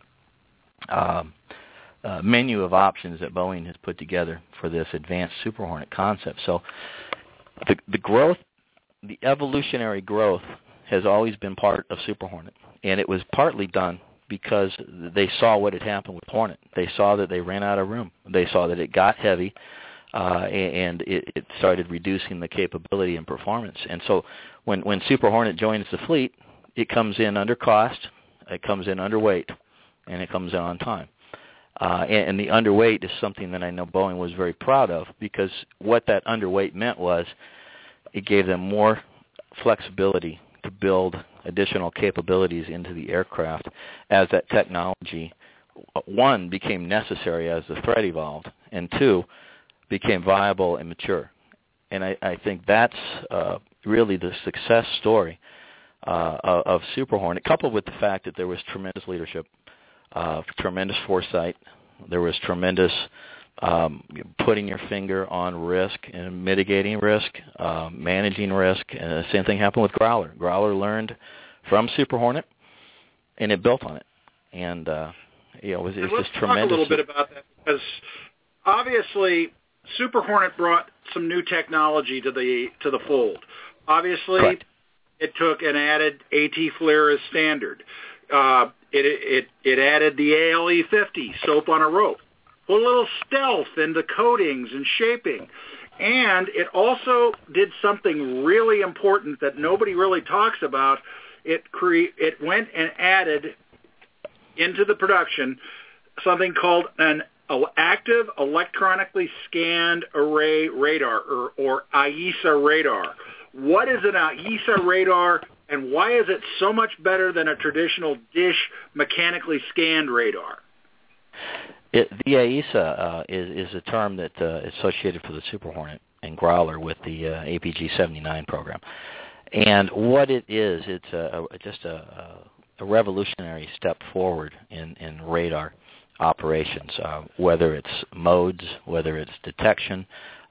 menu of options that Boeing has put together for this advanced Super Hornet concept. So the growth, the evolutionary growth, has always been part of Super Hornet, and it was partly done because they saw what had happened with Hornet. They saw that they ran out of room. They saw that it got heavy, and it started reducing the capability and performance. And so when Super Hornet joins the fleet, it comes in under cost, it comes in underweight, and it comes in on time. And the underweight is something that I know Boeing was very proud of, because what that underweight meant was it gave them more flexibility to build additional capabilities into the aircraft as that technology, 1, became necessary as the threat evolved, and 2, became viable and mature. And I think that's really the success story of Super Hornet, coupled with the fact that there was tremendous leadership, tremendous foresight. There was tremendous putting your finger on risk and mitigating risk, managing risk. And the same thing happened with Growler. Growler learned from Super Hornet, and it built on it. And it was just tremendous. Let's talk a little bit about that, because obviously Super Hornet brought some new technology to the fold. Obviously, Correct. It took an added AT FLIR as standard. It added the ALE 50 soap on a rope. Put a little stealth into coatings and shaping. And it also did something really important that nobody really talks about. It went and added into the production something called an active electronically scanned array radar, or AESA radar. What is an AESA radar, and why is it so much better than a traditional dish mechanically scanned radar? The AESA is a term that is associated for the Super Hornet and Growler with the APG-79 program. And what it is, it's just a revolutionary step forward in radar operations, whether it's modes, whether it's detection,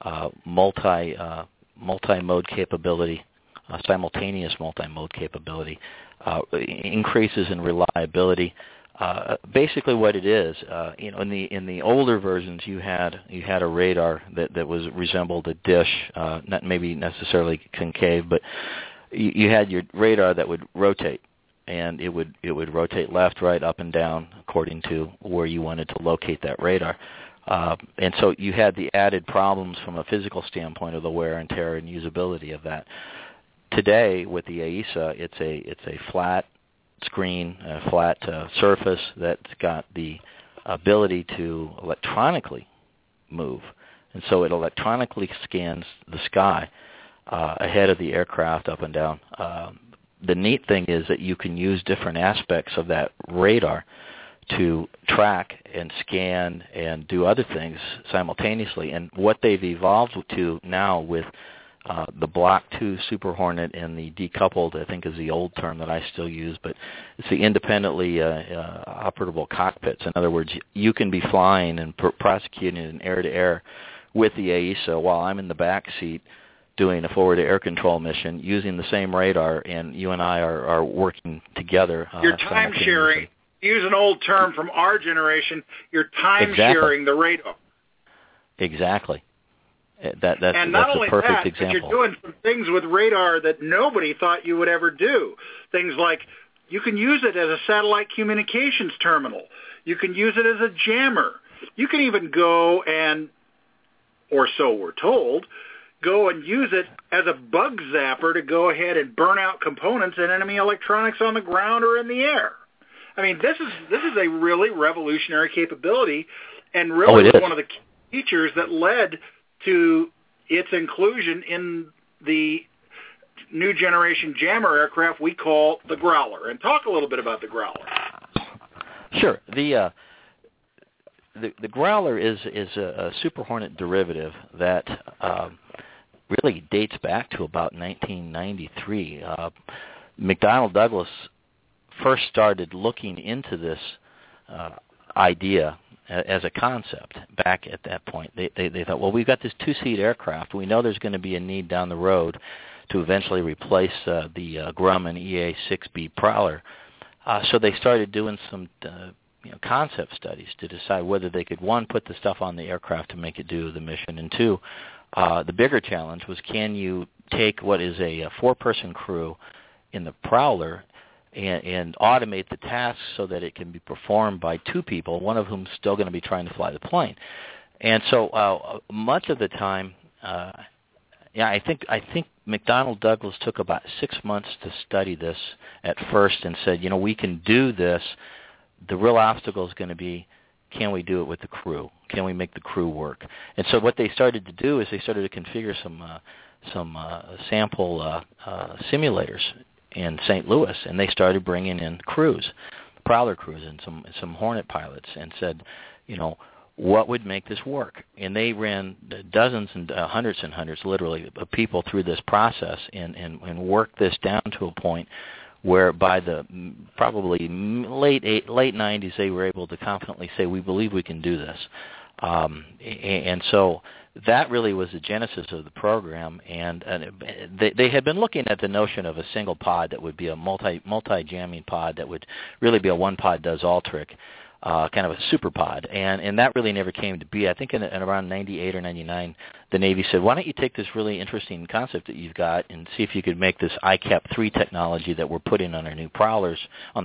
multi-mode capability, simultaneous multi-mode capability, increases in reliability. Basically, what it is, in the older versions, you had a radar that resembled a dish, not maybe necessarily concave, but you had your radar that would rotate, and it would rotate left, right, up, and down according to where you wanted to locate that radar. And so you had the added problems from a physical standpoint of the wear and tear and usability of that. Today, with the AESA, it's a flat screen, a flat surface that's got the ability to electronically move. And so it electronically scans the sky ahead of the aircraft up and down. The neat thing is that you can use different aspects of that radar to track and scan and do other things simultaneously. And what they've evolved to now with the Block 2 Super Hornet and the decoupled, I think is the old term that I still use, but it's the independently operable cockpits. In other words, you can be flying and prosecuting in air-to-air with the AESA while I'm in the back seat doing a forward-to-air control mission using the same radar, and you and I are working together. You're time-sharing. Use an old term from our generation. You're time-sharing the radar. Exactly. That's a perfect example. But you're doing some things with radar that nobody thought you would ever do. Things like you can use it as a satellite communications terminal. You can use it as a jammer. You can even go and, or so we're told, go and use it as a bug zapper to go ahead and burn out components and enemy electronics on the ground or in the air. I mean, this is a really revolutionary capability, and really one of the features that led to its inclusion in the new generation jammer aircraft we call the Growler. And talk a little bit about the Growler. Sure. The Growler is a Super Hornet derivative that really dates back to about 1993. McDonnell Douglas first started looking into this idea as a concept back at that point. They thought, well, we've got this two-seat aircraft. We know there's going to be a need down the road to eventually replace the Grumman EA-6B Prowler. So they started doing some concept studies to decide whether they could, one, put the stuff on the aircraft to make it do the mission, and two, the bigger challenge was, can you take what is a four-person crew in the Prowler and automate the tasks so that it can be performed by two people, one of whom is still going to be trying to fly the plane. And so much of the time, I think McDonnell Douglas took about 6 months to study this at first and said, we can do this. The real obstacle is going to be, can we do it with the crew? Can we make the crew work? And so what they started to do is they started to configure some sample simulators in St. Louis, and they started bringing in crews, Prowler crews, and some Hornet pilots, and said, what would make this work? And they ran dozens and hundreds, literally, of people through this process and worked this down to a point where by the probably late 90s, they were able to confidently say, we believe we can do this. And so that really was the genesis of the program, and they had been looking at the notion of a single pod that would be a multi-jamming pod that would really be a one pod does all trick, kind of a super pod, and that really never came to be. I think in around 98 or 99, the Navy said, why don't you take this really interesting concept that you've got and see if you could make this ICAP-3 technology that we're putting on our new prowlers, and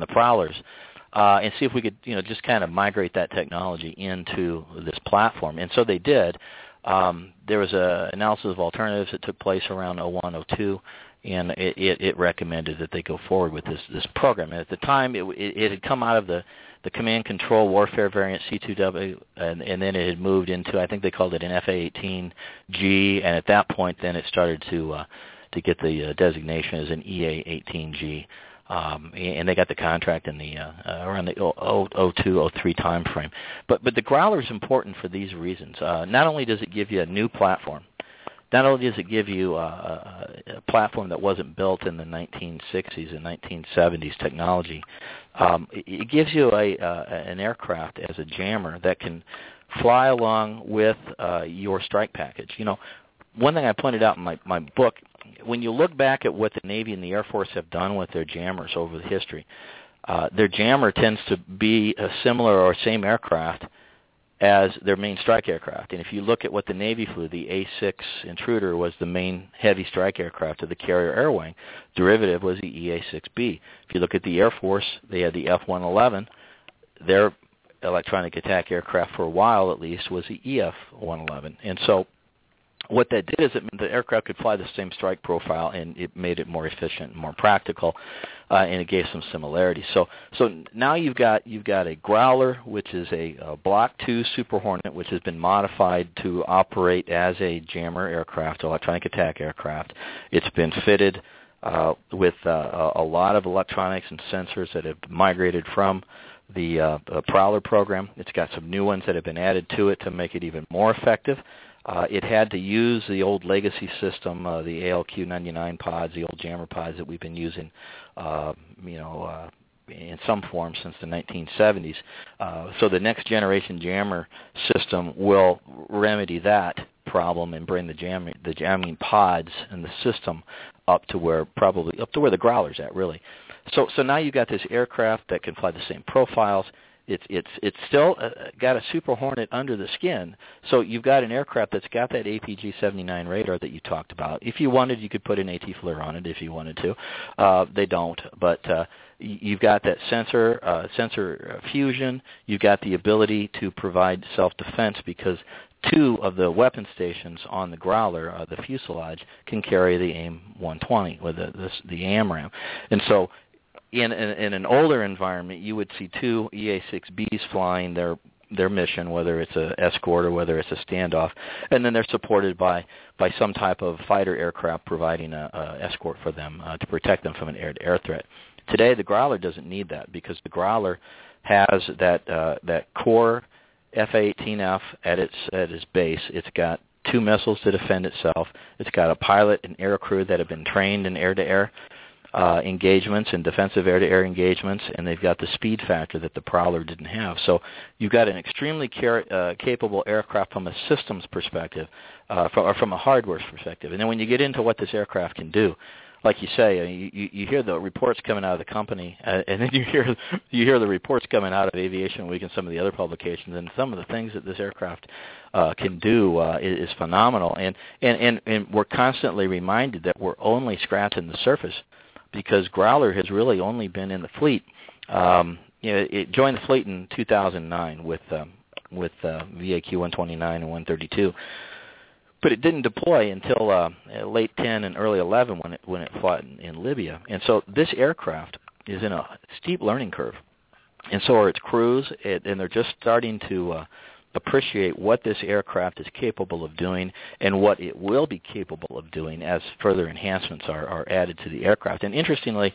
see if we could, just kind of migrate that technology into this platform. And so they did. There was an analysis of alternatives that took place around 01, 02, and it recommended that they go forward with this program. And at the time, it had come out of the Command Control Warfare Variant C2W, and then it had moved into, I think they called it an FA-18G, and at that point, then it started to get the designation as an EA-18G. And they got the contract in the around the 02, 03 time frame. But the Growler is important for these reasons. Not only does it give you a new platform, not only does it give you a platform that wasn't built in the 1960s and 1970s technology, it gives you an aircraft as a jammer that can fly along with your strike package. One thing I pointed out in my book, when you look back at what the Navy and the Air Force have done with their jammers over the history, their jammer tends to be a similar or same aircraft as their main strike aircraft. And if you look at what the Navy flew, the A-6 Intruder was the main heavy strike aircraft of the carrier air wing. Derivative was the EA-6B. If you look at the Air Force, they had the F-111. Their electronic attack aircraft for a while at least was the EF-111. And so what that did is it meant the aircraft could fly the same strike profile, and it made it more efficient and more practical, and it gave some similarities. So now you've got a Growler, which is a Block 2 Super Hornet, which has been modified to operate as a jammer aircraft, electronic attack aircraft. It's been fitted with a lot of electronics and sensors that have migrated from the Prowler program. It's got some new ones that have been added to it to make it even more effective. It had to use the old legacy system, the ALQ-99 pods, the old jammer pods that we've been using, in some form since the 1970s. So the next generation jammer system will remedy that problem and bring the jamming pods and the system up to where the Growler's at, really. So now you've got this aircraft that can fly the same profiles. It's still got a Super Hornet under the skin, so you've got an aircraft that's got that APG-79 radar that you talked about. If you wanted, you could put an AT FLIR on it if you wanted to. They don't, but you've got that sensor fusion. You've got the ability to provide self-defense because two of the weapon stations on the Growler, the fuselage, can carry the AIM-120 with the AMRAAM, and so in an older environment, you would see two EA-6Bs flying their mission, whether it's an escort or whether it's a standoff, and then they're supported by some type of fighter aircraft providing a escort for them to protect them from an air-to-air threat. Today, the Growler doesn't need that because the Growler has that core F-18F at its base. It's got two missiles to defend itself. It's got a pilot and air crew that have been trained in air-to-air engagements and defensive air-to-air engagements, and they've got the speed factor that the Prowler didn't have. So you've got an extremely capable aircraft from a systems perspective, from a hardware perspective. And then when you get into what this aircraft can do, like you say, you hear the reports coming out of the company, and then you hear the reports coming out of Aviation Week and some of the other publications, and some of the things that this aircraft can do is phenomenal. And we're constantly reminded that we're only scratching the surface, because Growler has really only been in the fleet. It joined the fleet in 2009 with VAQ 129 and 132, but it didn't deploy until late 10 and early 11 when it fought in Libya. And so this aircraft is in a steep learning curve, and so are its crews, and they're just starting to appreciate what this aircraft is capable of doing and what it will be capable of doing as further enhancements are added to the aircraft. And interestingly,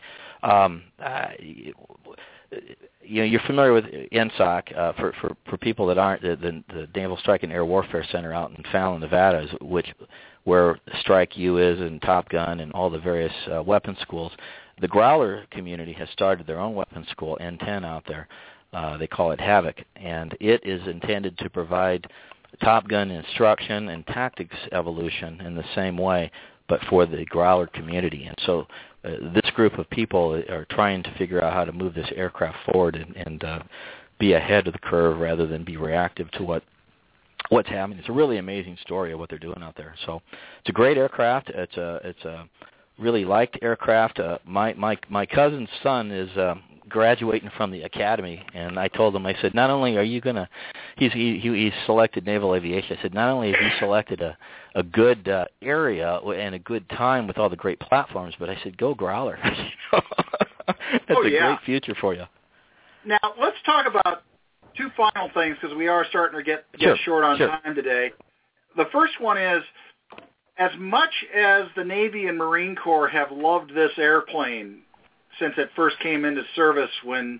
you're familiar with NSOC. For people that aren't, the Naval Strike and Air Warfare Center out in Fallon, Nevada, where Strike U is and Top Gun and all the various weapons schools. The Growler community has started their own weapons school, N10, out there. They call it Havoc, and it is intended to provide Top Gun instruction and tactics evolution in the same way, but for the Growler community. And so this group of people are trying to figure out how to move this aircraft forward and be ahead of the curve rather than be reactive to what's happening. It's a really amazing story of what they're doing out there. So it's a great aircraft. It's a really liked aircraft. My cousin's son is graduating from the academy, and I told him, I said, not only are you going to, he's selected naval aviation. I said, not only have you selected a good area and a good time with all the great platforms, but I said, go Growler. That's a great future for you. Now, let's talk about two final things, because we are starting to get short on time today. The first one is, as much as the Navy and Marine Corps have loved this airplane since it first came into service when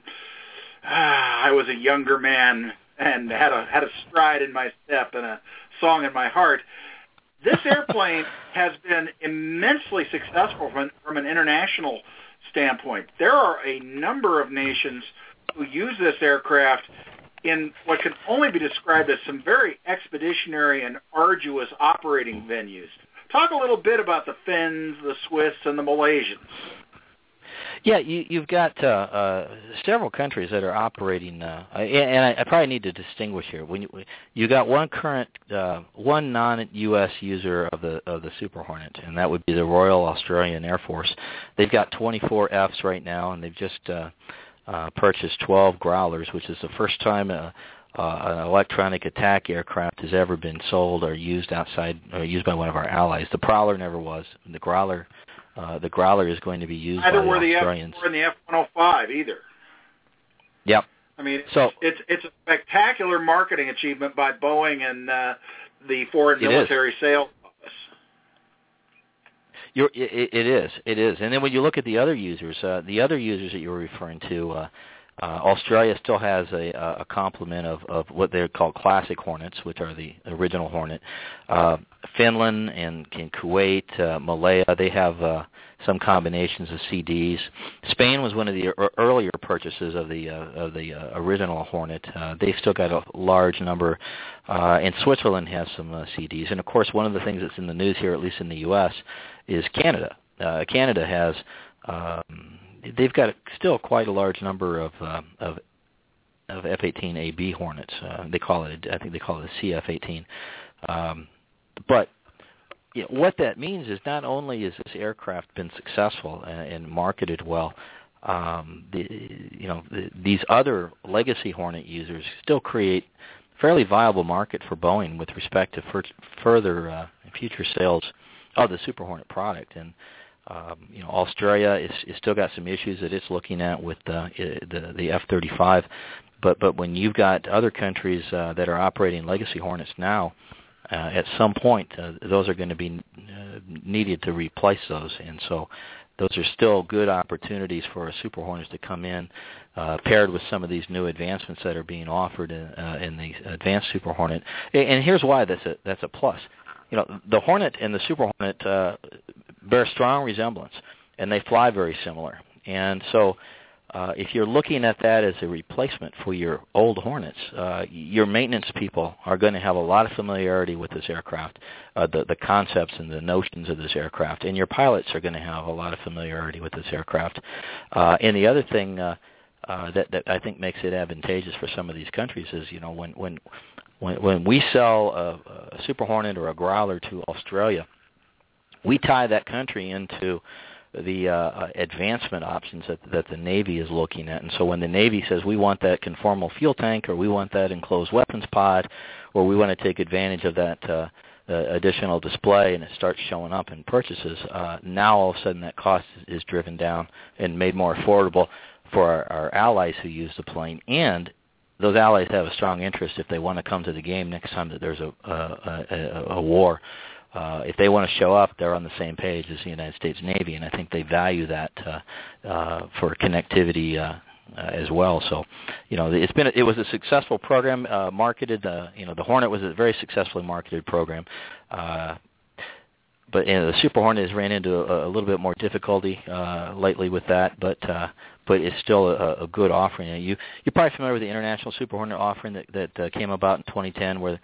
I was a younger man and had a stride in my step and a song in my heart, this airplane has been immensely successful from an international standpoint. There are a number of nations who use this aircraft in what can only be described as some very expeditionary and arduous operating venues. Talk a little bit about the Finns, the Swiss, and the Malaysians. Yeah, you've got several countries that are operating, and I probably need to distinguish here. When you got one non-U.S. user of the Super Hornet, and that would be the Royal Australian Air Force. They've got 24 Fs right now, and they've just purchased 12 Growlers, which is the first time an electronic attack aircraft has ever been sold or used by one of our allies. The Prowler never was. The Growler is going to be used by the Australians. Neither were the F-105 either. Yep. I mean, it's a spectacular marketing achievement by Boeing and the Foreign Military Sales Office. It is. And then when you look at the other users that you were referring to, Australia still has a complement of what they call classic Hornets, which are the original Hornet. Finland and Kuwait, Malaya, they have some combinations of CDs. Spain was one of the earlier purchases of the original Hornet. They've still got a large number, and Switzerland has some CDs. And of course, one of the things that's in the news here, at least in the U.S., is Canada. Canada has. They've got still quite a large number of F-18AB Hornets. I think they call it a CF-18. But what that means is not only has this aircraft been successful and marketed well, these other legacy Hornet users still create fairly viable market for Boeing with respect to further future sales of the Super Hornet product. And Australia is still got some issues that it's looking at with the F-35, but when you've got other countries that are operating legacy Hornets now, at some point those are going to be needed to replace those, and so those are still good opportunities for a Super Hornets to come in, paired with some of these new advancements that are being offered in the advanced Super Hornet. And here's why that's a plus. The Hornet and the Super Hornet bear strong resemblance, and they fly very similar. And so if you're looking at that as a replacement for your old Hornets, your maintenance people are going to have a lot of familiarity with this aircraft, the concepts and the notions of this aircraft, and your pilots are going to have a lot of familiarity with this aircraft. And the other thing that I think makes it advantageous for some of these countries is, when we sell a Super Hornet or a Growler to Australia, we tie that country into the advancement options that the Navy is looking at. And so when the Navy says we want that conformal fuel tank, or we want that enclosed weapons pod, or we want to take advantage of that additional display, and it starts showing up in purchases, now all of a sudden that cost is driven down and made more affordable for our allies who use the plane. And those allies have a strong interest, if they want to come to the game next time that there's a war. If they want to show up, they're on the same page as the United States Navy, and I think they value that for connectivity as well. So, it was a successful program, marketed. The Hornet was a very successfully marketed program. But the Super Hornet has ran into a little bit more difficulty lately with that, but it's still a good offering. You're probably familiar with the International Super Hornet offering that came about in 2010, where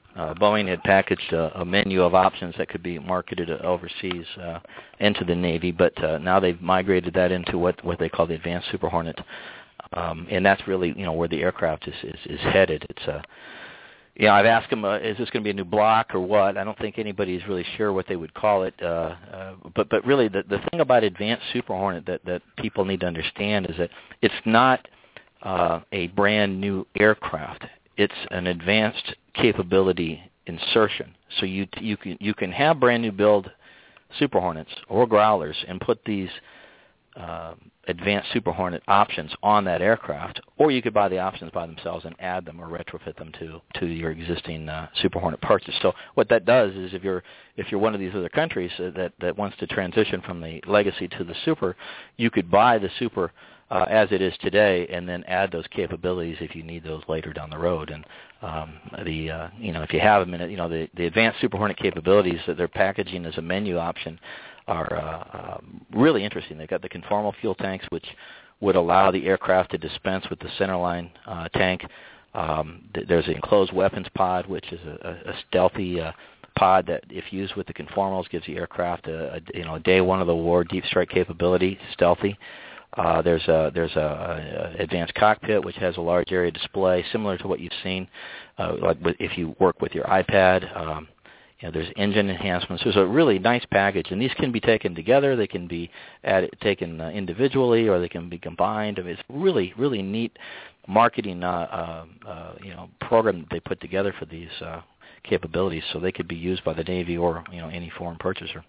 Boeing had packaged a menu of options that could be marketed overseas into the Navy, but now they've migrated that into what they call the Advanced Super Hornet, and that's really where the aircraft is headed. It's I've asked them, is this going to be a new block or what? I don't think anybody's really sure what they would call it. But really, the thing about Advanced Super Hornet that people need to understand is that it's not a brand new aircraft. It's an advanced capability insertion. So you can have brand new build Super Hornets or Growlers and put these Advanced Super Hornet options on that aircraft, or you could buy the options by themselves and add them or retrofit them to your existing Super Hornet purchase. So what that does is if you're one of these other countries that wants to transition from the Legacy to the Super, you could buy the Super as it is today and then add those capabilities if you need those later down the road. And if you have them in the Advanced Super Hornet capabilities that they're packaging as a menu option are really interesting. They've got the conformal fuel tanks, which would allow the aircraft to dispense with the centerline tank. There's an enclosed weapons pod, which is a stealthy pod that, if used with the conformals, gives the aircraft a day one of the war deep strike capability, stealthy. There's a advanced cockpit, which has a large area display, similar to what you've seen if you work with your iPad. There's engine enhancements. There's a really nice package, and these can be taken together. They can be taken individually, or they can be combined. I mean, it's really, really neat marketing program that they put together for these capabilities, so they could be used by the Navy or any foreign purchaser.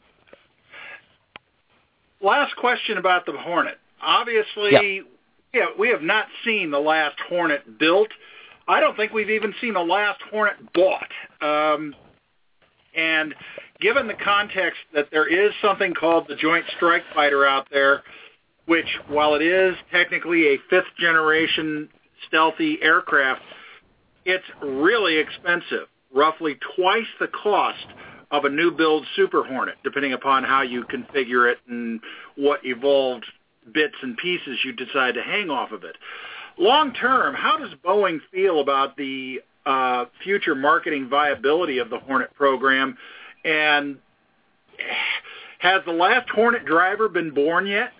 Last question about the Hornet. Obviously, we have not seen the last Hornet built. I don't think we've even seen the last Hornet bought. And given the context that there is something called the Joint Strike Fighter out there, which, while it is technically a fifth-generation stealthy aircraft, it's really expensive, roughly twice the cost of a new build Super Hornet, depending upon how you configure it and what evolved bits and pieces you decide to hang off of it. Long term, how does Boeing feel about the future marketing viability of the Hornet program, and has the last Hornet driver been born yet?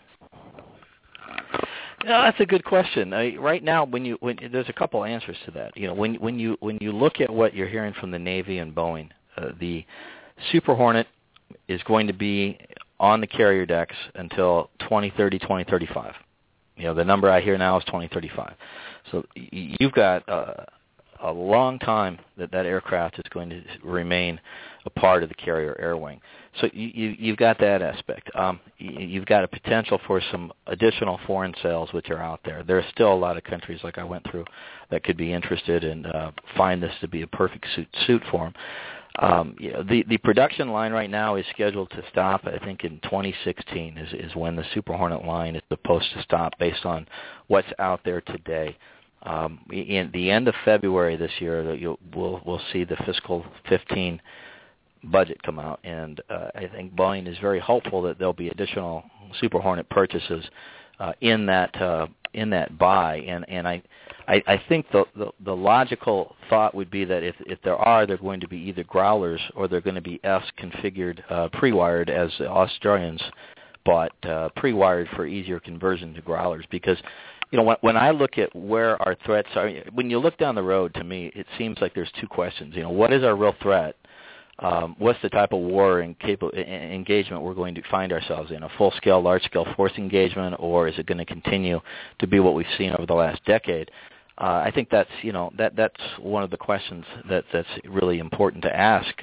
That's a good question. Right now, when there's a couple answers to that. When you look at what you're hearing from the Navy and Boeing, the Super Hornet is going to be on the carrier decks until 2030, 2035. The number I hear now is 2035. So you've got a long time that aircraft is going to remain a part of the carrier air wing. So you've got that aspect. You've got a potential for some additional foreign sales which are out there. There are still a lot of countries, like I went through, that could be interested and find this to be a perfect suit for them. The production line right now is scheduled to stop, I think, in 2016 is when the Super Hornet line is supposed to stop based on what's out there today. In the end of February this year, we'll see the fiscal 15 budget come out, and I think Boeing is very hopeful that there'll be additional Super Hornet purchases in that buy, and I think the logical thought would be that if there are, they're going to be either Growlers or they're going to be S-configured pre-wired, as the Australians bought pre-wired for easier conversion to Growlers, because when I look at where our threats are, when you look down the road, to me, it seems like there's two questions. What is our real threat? What's the type of war and engagement we're going to find ourselves in? A full-scale, large-scale force engagement, or is it going to continue to be what we've seen over the last decade? I think that's that's one of the questions that's really important to ask.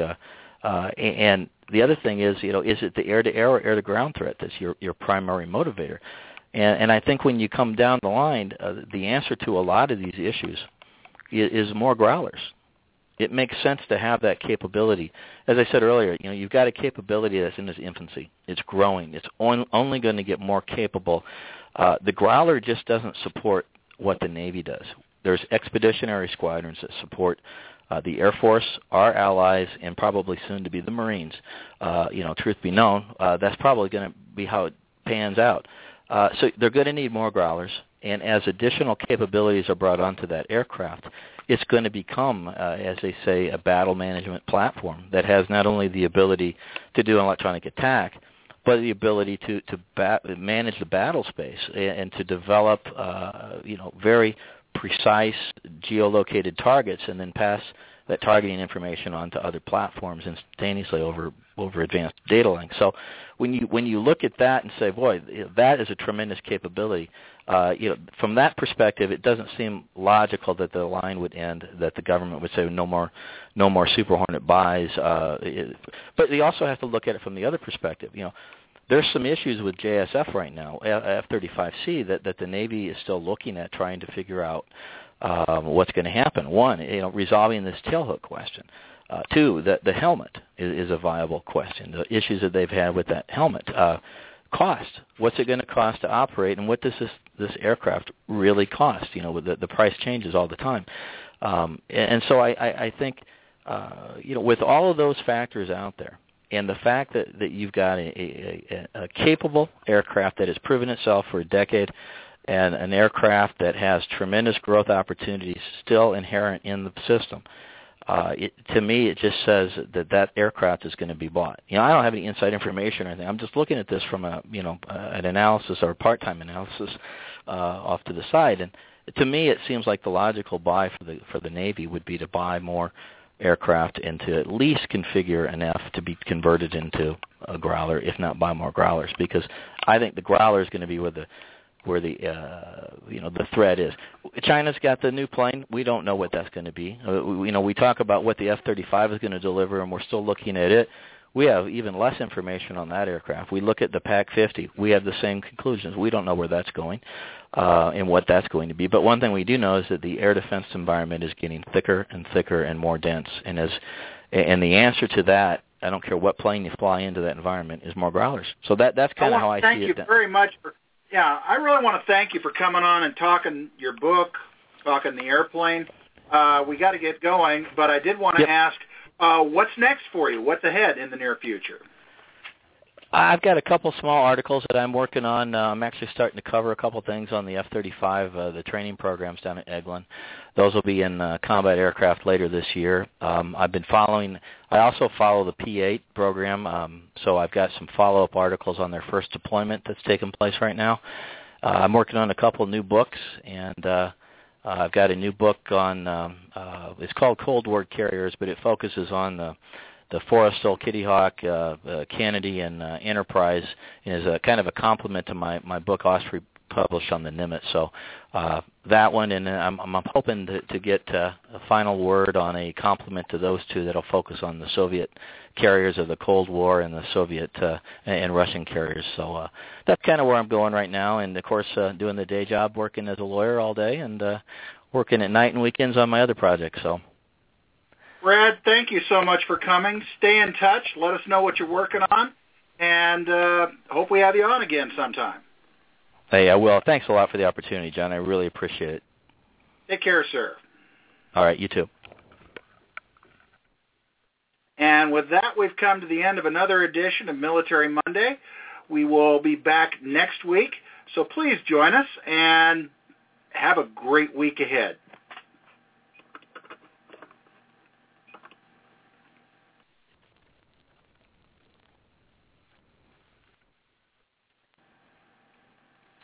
And the other thing is, is it the air-to-air or air-to-ground threat that's your primary motivator? And I think when you come down the line, the answer to a lot of these issues is more Growlers. It makes sense to have that capability. As I said earlier, you've got a capability that's in its infancy. It's growing. It's only going to get more capable. The Growler just doesn't support what the Navy does. There's expeditionary squadrons that support the Air Force, our allies, and probably soon to be the Marines. Truth be known, that's probably going to be how it pans out. So they're going to need more Growlers. And as additional capabilities are brought onto that aircraft, it's going to become, as they say, a battle management platform that has not only the ability to do an electronic attack, but the ability to manage the battle space and to develop, very precise geolocated targets and then pass that targeting information onto other platforms instantaneously over advanced data links. So when you look at that and say, boy, that is a tremendous capability, from that perspective, it doesn't seem logical that the line would end, that the government would say no more Super Hornet buys. But you also have to look at it from the other perspective. There's some issues with JSF right now, F-35C, that the Navy is still looking at, trying to figure out what's going to happen. One, resolving this tailhook question. Two, the helmet is a viable question. The issues that they've had with that helmet. Cost. What's it going to cost to operate, and what does this aircraft really cost? The price changes all the time. And so I think, with all of those factors out there, and the fact that you've got a capable aircraft that has proven itself for a decade, and an aircraft that has tremendous growth opportunities still inherent in the system, to me, it just says that aircraft is going to be bought. I don't have any inside information or anything. I'm just looking at this from an analysis or a part-time analysis off to the side. And to me, it seems like the logical buy for the Navy would be to buy more aircraft and to at least configure an F to be converted into a Growler, if not buy more Growlers, because I think the Growler is going to be where the threat is. China's got the new plane. We don't know what that's going to be. We talk about what the F-35 is going to deliver, and we're still looking at it. We have even less information on that aircraft. We look at the PAC-50. We have the same conclusions. We don't know where that's going and what that's going to be. But one thing we do know is that the air defense environment is getting thicker and thicker and more dense. And the answer to that, I don't care what plane you fly into that environment, is more Growlers. So that's kind of how I see it. Thank you very much. I really want to thank you for coming on and talking your book, talking the airplane. We got to get going, but I did want to ask, what's next for you? What's ahead in the near future? I've got a couple small articles that I'm working on. I'm actually starting to cover a couple things on the F-35, the training programs down at Eglin. Those will be in combat aircraft later this year. I also follow the P-8 program, so I've got some follow-up articles on their first deployment that's taking place right now. I'm working on a couple new books, and I've got a new book on, it's called Cold War Carriers, but it focuses on the Forrestal, Kitty Hawk, Kennedy, and Enterprise, is a kind of a complement to my book Osprey published on the Nimitz. So that one, and I'm hoping to get a final word on a complement to those two that'll focus on the Soviet carriers of the Cold War and the Soviet and Russian carriers. So that's kind of where I'm going right now, and of course doing the day job, working as a lawyer all day, and working at night and weekends on my other projects. So. Brad, thank you so much for coming. Stay in touch. Let us know what you're working on, and hope we have you on again sometime. Hey, I will. Thanks a lot for the opportunity, John. I really appreciate it. Take care, sir. All right, you too. And with that, we've come to the end of another edition of Military Monday. We will be back next week, so please join us and have a great week ahead.